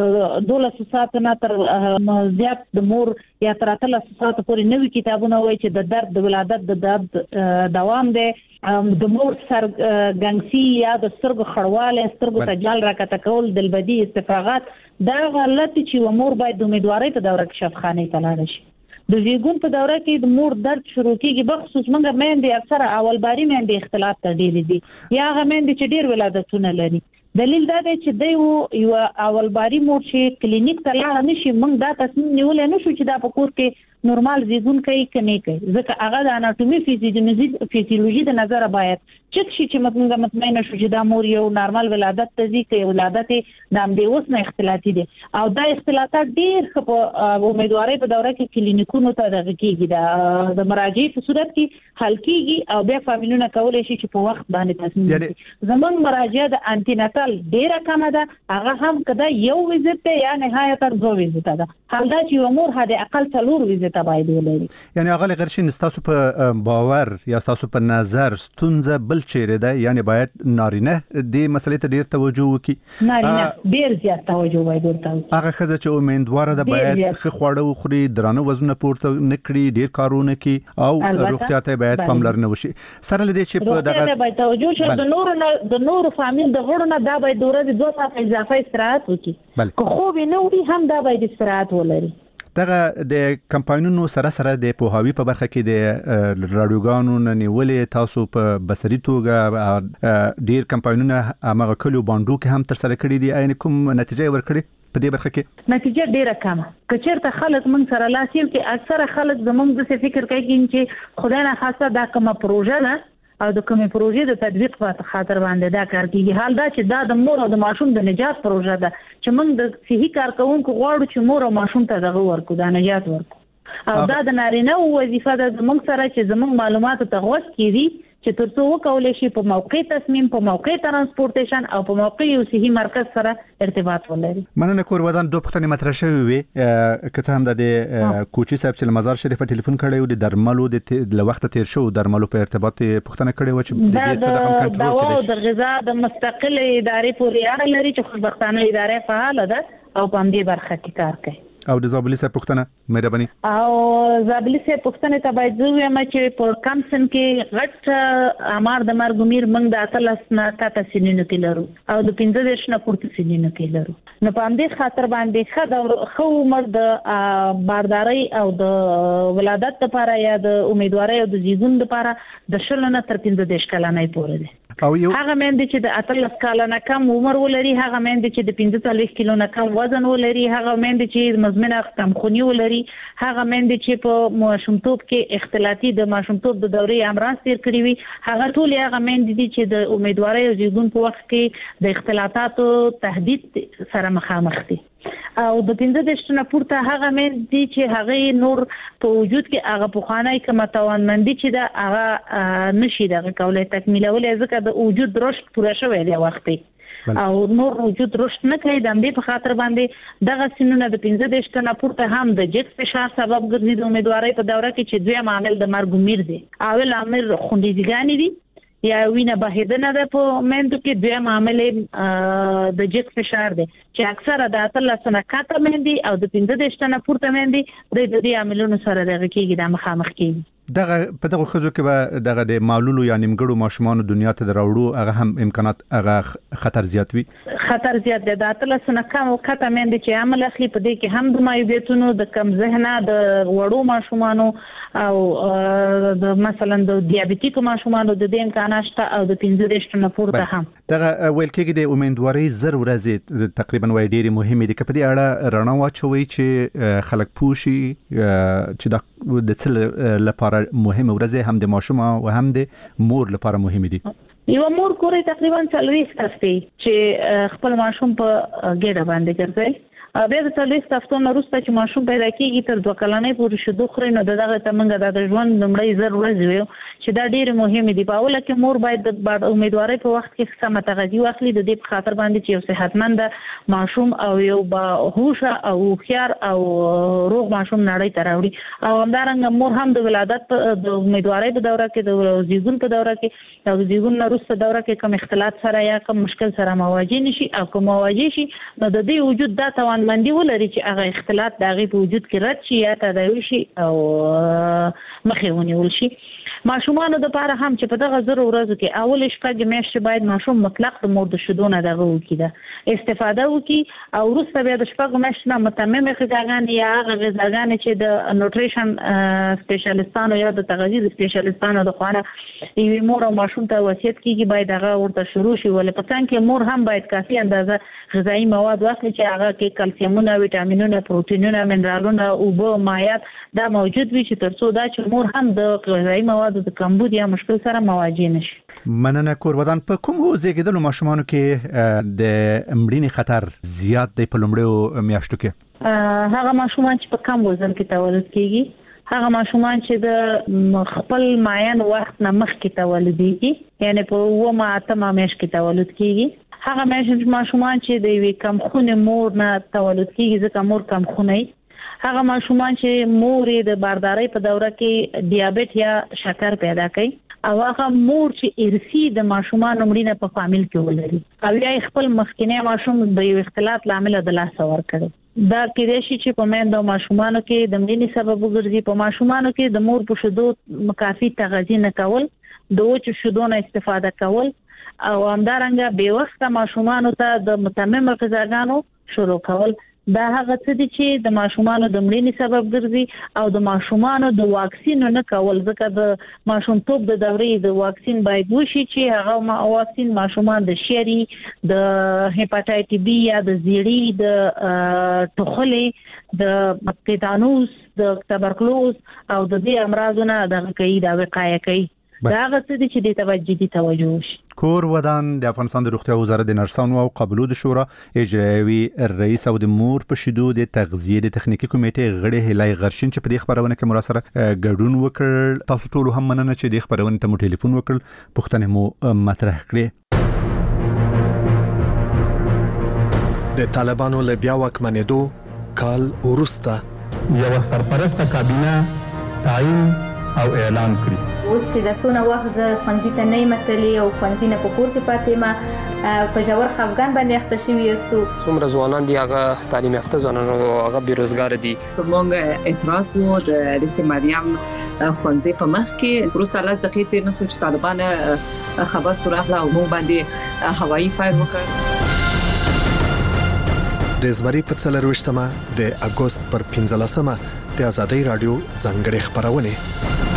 د دولس ساعت نه تر زیات د مور یا تر اتلس ساعت پورې نوې کتابونه وایي چې د درد د ولادت د درد دوام دی د مور سر ګنګسي یا د سترګو خړواله سترګو ته جال راکته کول دلبدي استفراغات دا غلط چې مور باید د امیدوارۍ په دوره کې شفخانه ته لاړ شي. د زیږون په دوره کې د مور درد شروع کیږي بخصوص موږ مېندې اکثره اولباري مېندې اختلاط ته ډېری دي یا هغه مېندې چې ډېر ولادتونه لري. دلیل دا دی چې دی یو اولباري مور چې کلینیک ته لاړ نشي موږ دا تصمیم نیولای نشو چې دا په کور کې نورمال زیږون کوي کني کوي ځکه هغه د اناتومي فزیولوژي فزیولوژي د نظر باید چک شي چې موږ مطمئن شو چې دا مور یو نورمال ولادت ته ځي کوي ولادت د امبیوس نه اختلاطي دي او دا اختلاطات ډیر په امیدواري په دوره کې کلینیکونو ته دغه کیږي د مراجعي په صورت کې حل کیږي او بیا فامیلونه کولای شي چې په وخت باندې تصمیم نیسي. زمون مراجعه د انټیناتال ډیره کمه ده هغه هم کدا یو ویزیټ ته یا نهایت تر دوه ویزیټ ده حال دا چې مور هدا اقل څلور ویزیټ باید ولري. یعنی هغه غرشین تاسو په باور یا تاسو په نظر ستونزه بل چیرې ده یعنی باید نارینه دې مسلې ته ډیر توجه وکړي. نارینه ډیر زیات توجه باید ورته هغه خزه چې امیدواره ده باید ښه خواړه وخوري درانه وزنونه پورته نکړي ډیر کارونه کوي او روغتیا ته باید پاملرنه وشي. سره لدې چې په دغه باید توجه شي د نور د نور فامیل د غړو دا باید د ورځې دوه ساعت اضافه استراحت وکړي که خوب نه وي هم دا باید استراحت ولري. دغه د کمپاینونو سره سره د پوهاوی په برخه کې د رادیوګانو نیولې تاسو په بصري توګه ډیر کمپاینونه هغه کلو باندو کې هم تر سره کړی دي عین کوم نتیجه ورکړي په دې برخه کې نتیجه ډیره کمه. کچېرته خلک موږ سره لاس یو کې اکثره خلک زموږ د فکر کوي چې خدای نه خاصه دا کومه پروژه ده او د کومې پروژې د تطبیق په خاطر باندې دا کار کیږي. حال دا چې دا د مور او د ماشوم د نجات پروژه ده چې موږ د صحي کارکونکو غواړو چې مور او ماشوم ته دغه ورکو دا نجات ورکو او دا د نارینه وظیفه ده زموږ سره چې زموږ معلوماتو ته غوږ کړي چې ترڅو وکولای شي په موقع تصمیم په موقع ترانسپورټیشن او په موقع یو صحي مرکز سره ارتباط ولري. مننه کور ودان دوه پښتنې مطرح شوی وي که څه هم د کوچي صاحب چې مزار شریف ټلیفون کړی و د درملو د وخت تیر شو درملو په ارتباط پښتنه کړی و چې د دې څه رقم کنټرول کړي د غذا د مستقل ادارې پورې اړه لري چې خوشبختانه ادارې فعال ده او په دې برخه کې کار کوي. او د زابلی صاحب پښتنه مهرباني او زابلی صاحب پښتنه ته باید زه وایم چې په کم سن کې غټ امر د مرګ میر موږ د اتلس نه تاسو سینینو کې لرو او د پنځه دیش نه پورته سینینو کې لرو. نو په دې خاطر باندې خد خو عمر د بارداري او د ولادت لپاره یا د امیدواري او د زیږون لپاره د شل نه تر پنځه دیش کلنې پورې دي. او یو هغه مېند چې د اتلس کال نه کم عمر ولري هغه مېند چې د پنځه څلوېښت کیلو نه کم وزن ولري هغه مېند چې مزمنه کمخونی ولري هغه مېند چې په ماشومتوب کې اختلاطي د ماشومتوب د دورې امراض تیر کړی وي هغه ټول هغه مېند دي چې د امیدواري او زیږون په وخت کې د اختلاطاتو تهدید سره مخامخ دي. او د پنځه دیش نه پورته هغه مېند دي چې هغه نور په وجود کې هغه پوخانای کوم توانمندي چې دا هغه نشي دغه کولای تکمیلول ځکه د وجود رشد پوره شوی دی وختي او نور وجود رشد نه کوي د دې په خاطر باندې دغه سنونه د پنځه دیش نه پورته هم د جګ فشار سبب ګرځي د امیدواري په دوره کې چې دوی عامل د مرګ میر دي اول عامل خوندېدګانی دي یا وینه بهیدنه ده په مېندو کې دوی عامل د جګ فشار دي چې اکثره د اتلس نه کاته مېندي او د پنځه دیش نه پورته مېندي د دې عاملونو سره دغه کېږي د مخامخ کېږي. دغه په دغه خزو کې به دغه د مالولو یا نیمګړو ماشومان دنیا ته دراوړو هغه هم امکانات هغه خطر زیات وي. خطر زیات دی د اتلس نه کم او کته مېندي چې عمل اخلي په دې کې هم د مایوبیتونو د کم ذهنه د وړو ماشومانو او د مثلا د دیابېټیک ماشومانو د دې امکانات شته او د پنځه دیش نه پورته هم. دغه ویل کېږي د امیدواري زر ورځې تقریبا وای ډېری مهمه دي. په دې اړه رڼا واچوي چې خلک پوښي چې د څه لپاره مهمه ورځ هم د ماشوم او هم د مور لپاره مهمه دي. یو مور کورې تقریبا څلوېښت هفتې چې خپل ماشوم په ګډه باندې ګرځي بیا د څلوېښت هفتو نه وروسته چې ماشوم پیدا کېږي تر دوه کلنۍ پورې شیدو خوري نو دغه ته موږ د ژوند لومړۍ زر ورځې ویو چې دا ډېرې مهمې دي. په اوله کې مور باید د امیدوارۍ په وخت کې سمه تغذیه واخلي د دې په خاطر باندې چې یو صحتمند ماشوم او یو باهوشه او هوښیار او روغ ماشوم نړۍ ته راوړي او همدارنګه مور هم د ولادت د امیدوارۍ په دوره کې د زیږون په دوره کې او د زیږون نه وروسته دوره کې کوم اختلاط سره یا کوم مشکل سره مواجه نشي او کوم مواجه شي نو د دې وجود دا توان مندي ولري چې هغه اختلاط د هغې په وجود کې رد شي یا تداوي شي او مخې ونیول شي. ماشومانو دپاره هم چې په دغه زرو ورځو کې اول شپږ میاشتې باید ماشوم مطلق د مور د شیدو نه دغه وکړي ده استفاده وکړي او وروسته بیا د شپږو میاشتو نه متممې غذاګانې یا هغه غذاګانې چې د نوټریشن سپیشلیستانو یا د تغذیې د سپیشلیستانو د خوا نه یوې مور او ماشوم ته وصیت کېږي باید هغه ورته شروع شي ولې په څنګ کې مور هم باید کافي اندازه غذایي مواد واخلي چې هغه کې کلسیمونه ویټامینونه پروټینونه منرالونه اوبه مایعات دا موجود وي چې تر څو دا چې مور هم د غذایي مواد د کمبود یا مشکل سره مواجه نشي. مننه کور ودان. په کوم زیږیدلو ماشومانو کې د مړینې خطر زیات دی په لومړیو میاشتو کې؟ هغه ماشومان چې په کم وزن کې تولد کیږي هغه ماشومان چې د خپل معین وخت نه مخکې تولدېږي یعنی په اوومه اتمه میاشت کې تولد کیږي هغه ماشومان چې د یوې کمخونې مور نه تولد کیږي ځکه مور کمخونه هغه ماشومان چې مور د باردارۍ په دوره کې ډیابېټ یا شکر پیدا کوي او هغه مور چې ارثي د ماشومان مړینه په فامیل کې ولري او یا خپل مخکینی ماشوم د یو اختلاط لامل د لاس ورکړي دا کېدای شي چې په مېندو ماشومانو کې د مړینې سبب وګرځي. په ماشومانو کې د مور په شیدو کافي تغذیه نه کول د وچو شیدو نه استفاده کول او همدارنګه بې وخته ماشومانو ته د متممه غذاګانو شروع کول دا هغه څه دي چې د ماشومان د مړینې سبب ګرځي او د ماشومان د واکسین نه کول ځکه د ماشومتوب د دورې د واکسین باید وشي چې هغه واکسین ماشومان د شری د هپاتایټس بی یا د زیړی د ټوخلې د تیتانوس د تبرکلوز او د دې امراضونو د کوي دا وقایه کوي دا هغه څه دي چې د توجه دي توجه وشي. کور ودان د افغانستان د روغتیا وزارت د نرسانو او قابلو د شورا اجرایوي رئیس او د مور په شیدو د تغذیه د تخنیکی کمیټې غړي هلای غرشین چې په دې خبرونه کې مراسره ګډون وکړ. تاسو ټول هم مننه چې د خبرونه ته مو ټلیفون وکړ پوښتنه مو مطرح کړې. د طالبانو له بیا واکمنېدو کال وروسته یو سرپرسته کابینه تعیین او اعلان کړی. اوس چې د سونه وخت ز خنځي ته نه متلی او خنځي نه په کور کې پاتې ما په جوړ خفغان باندې اخته شوی یستو. څومره ځوانان دي هغه تعلیم یافته ځوانان او هغه بیروزګار دي. څنګه اعتراض وو د رئیس مریم خنځي په مخ کې پروسه لاس دقیقې تیر نه سوچ طالبان خبر سوراخ لا مو باندې هوایي فایر وکړ. د زمري په څلرويشتمه د اگست پر پنځلسمه د ازادۍ رادیو ځانګړي خبرونه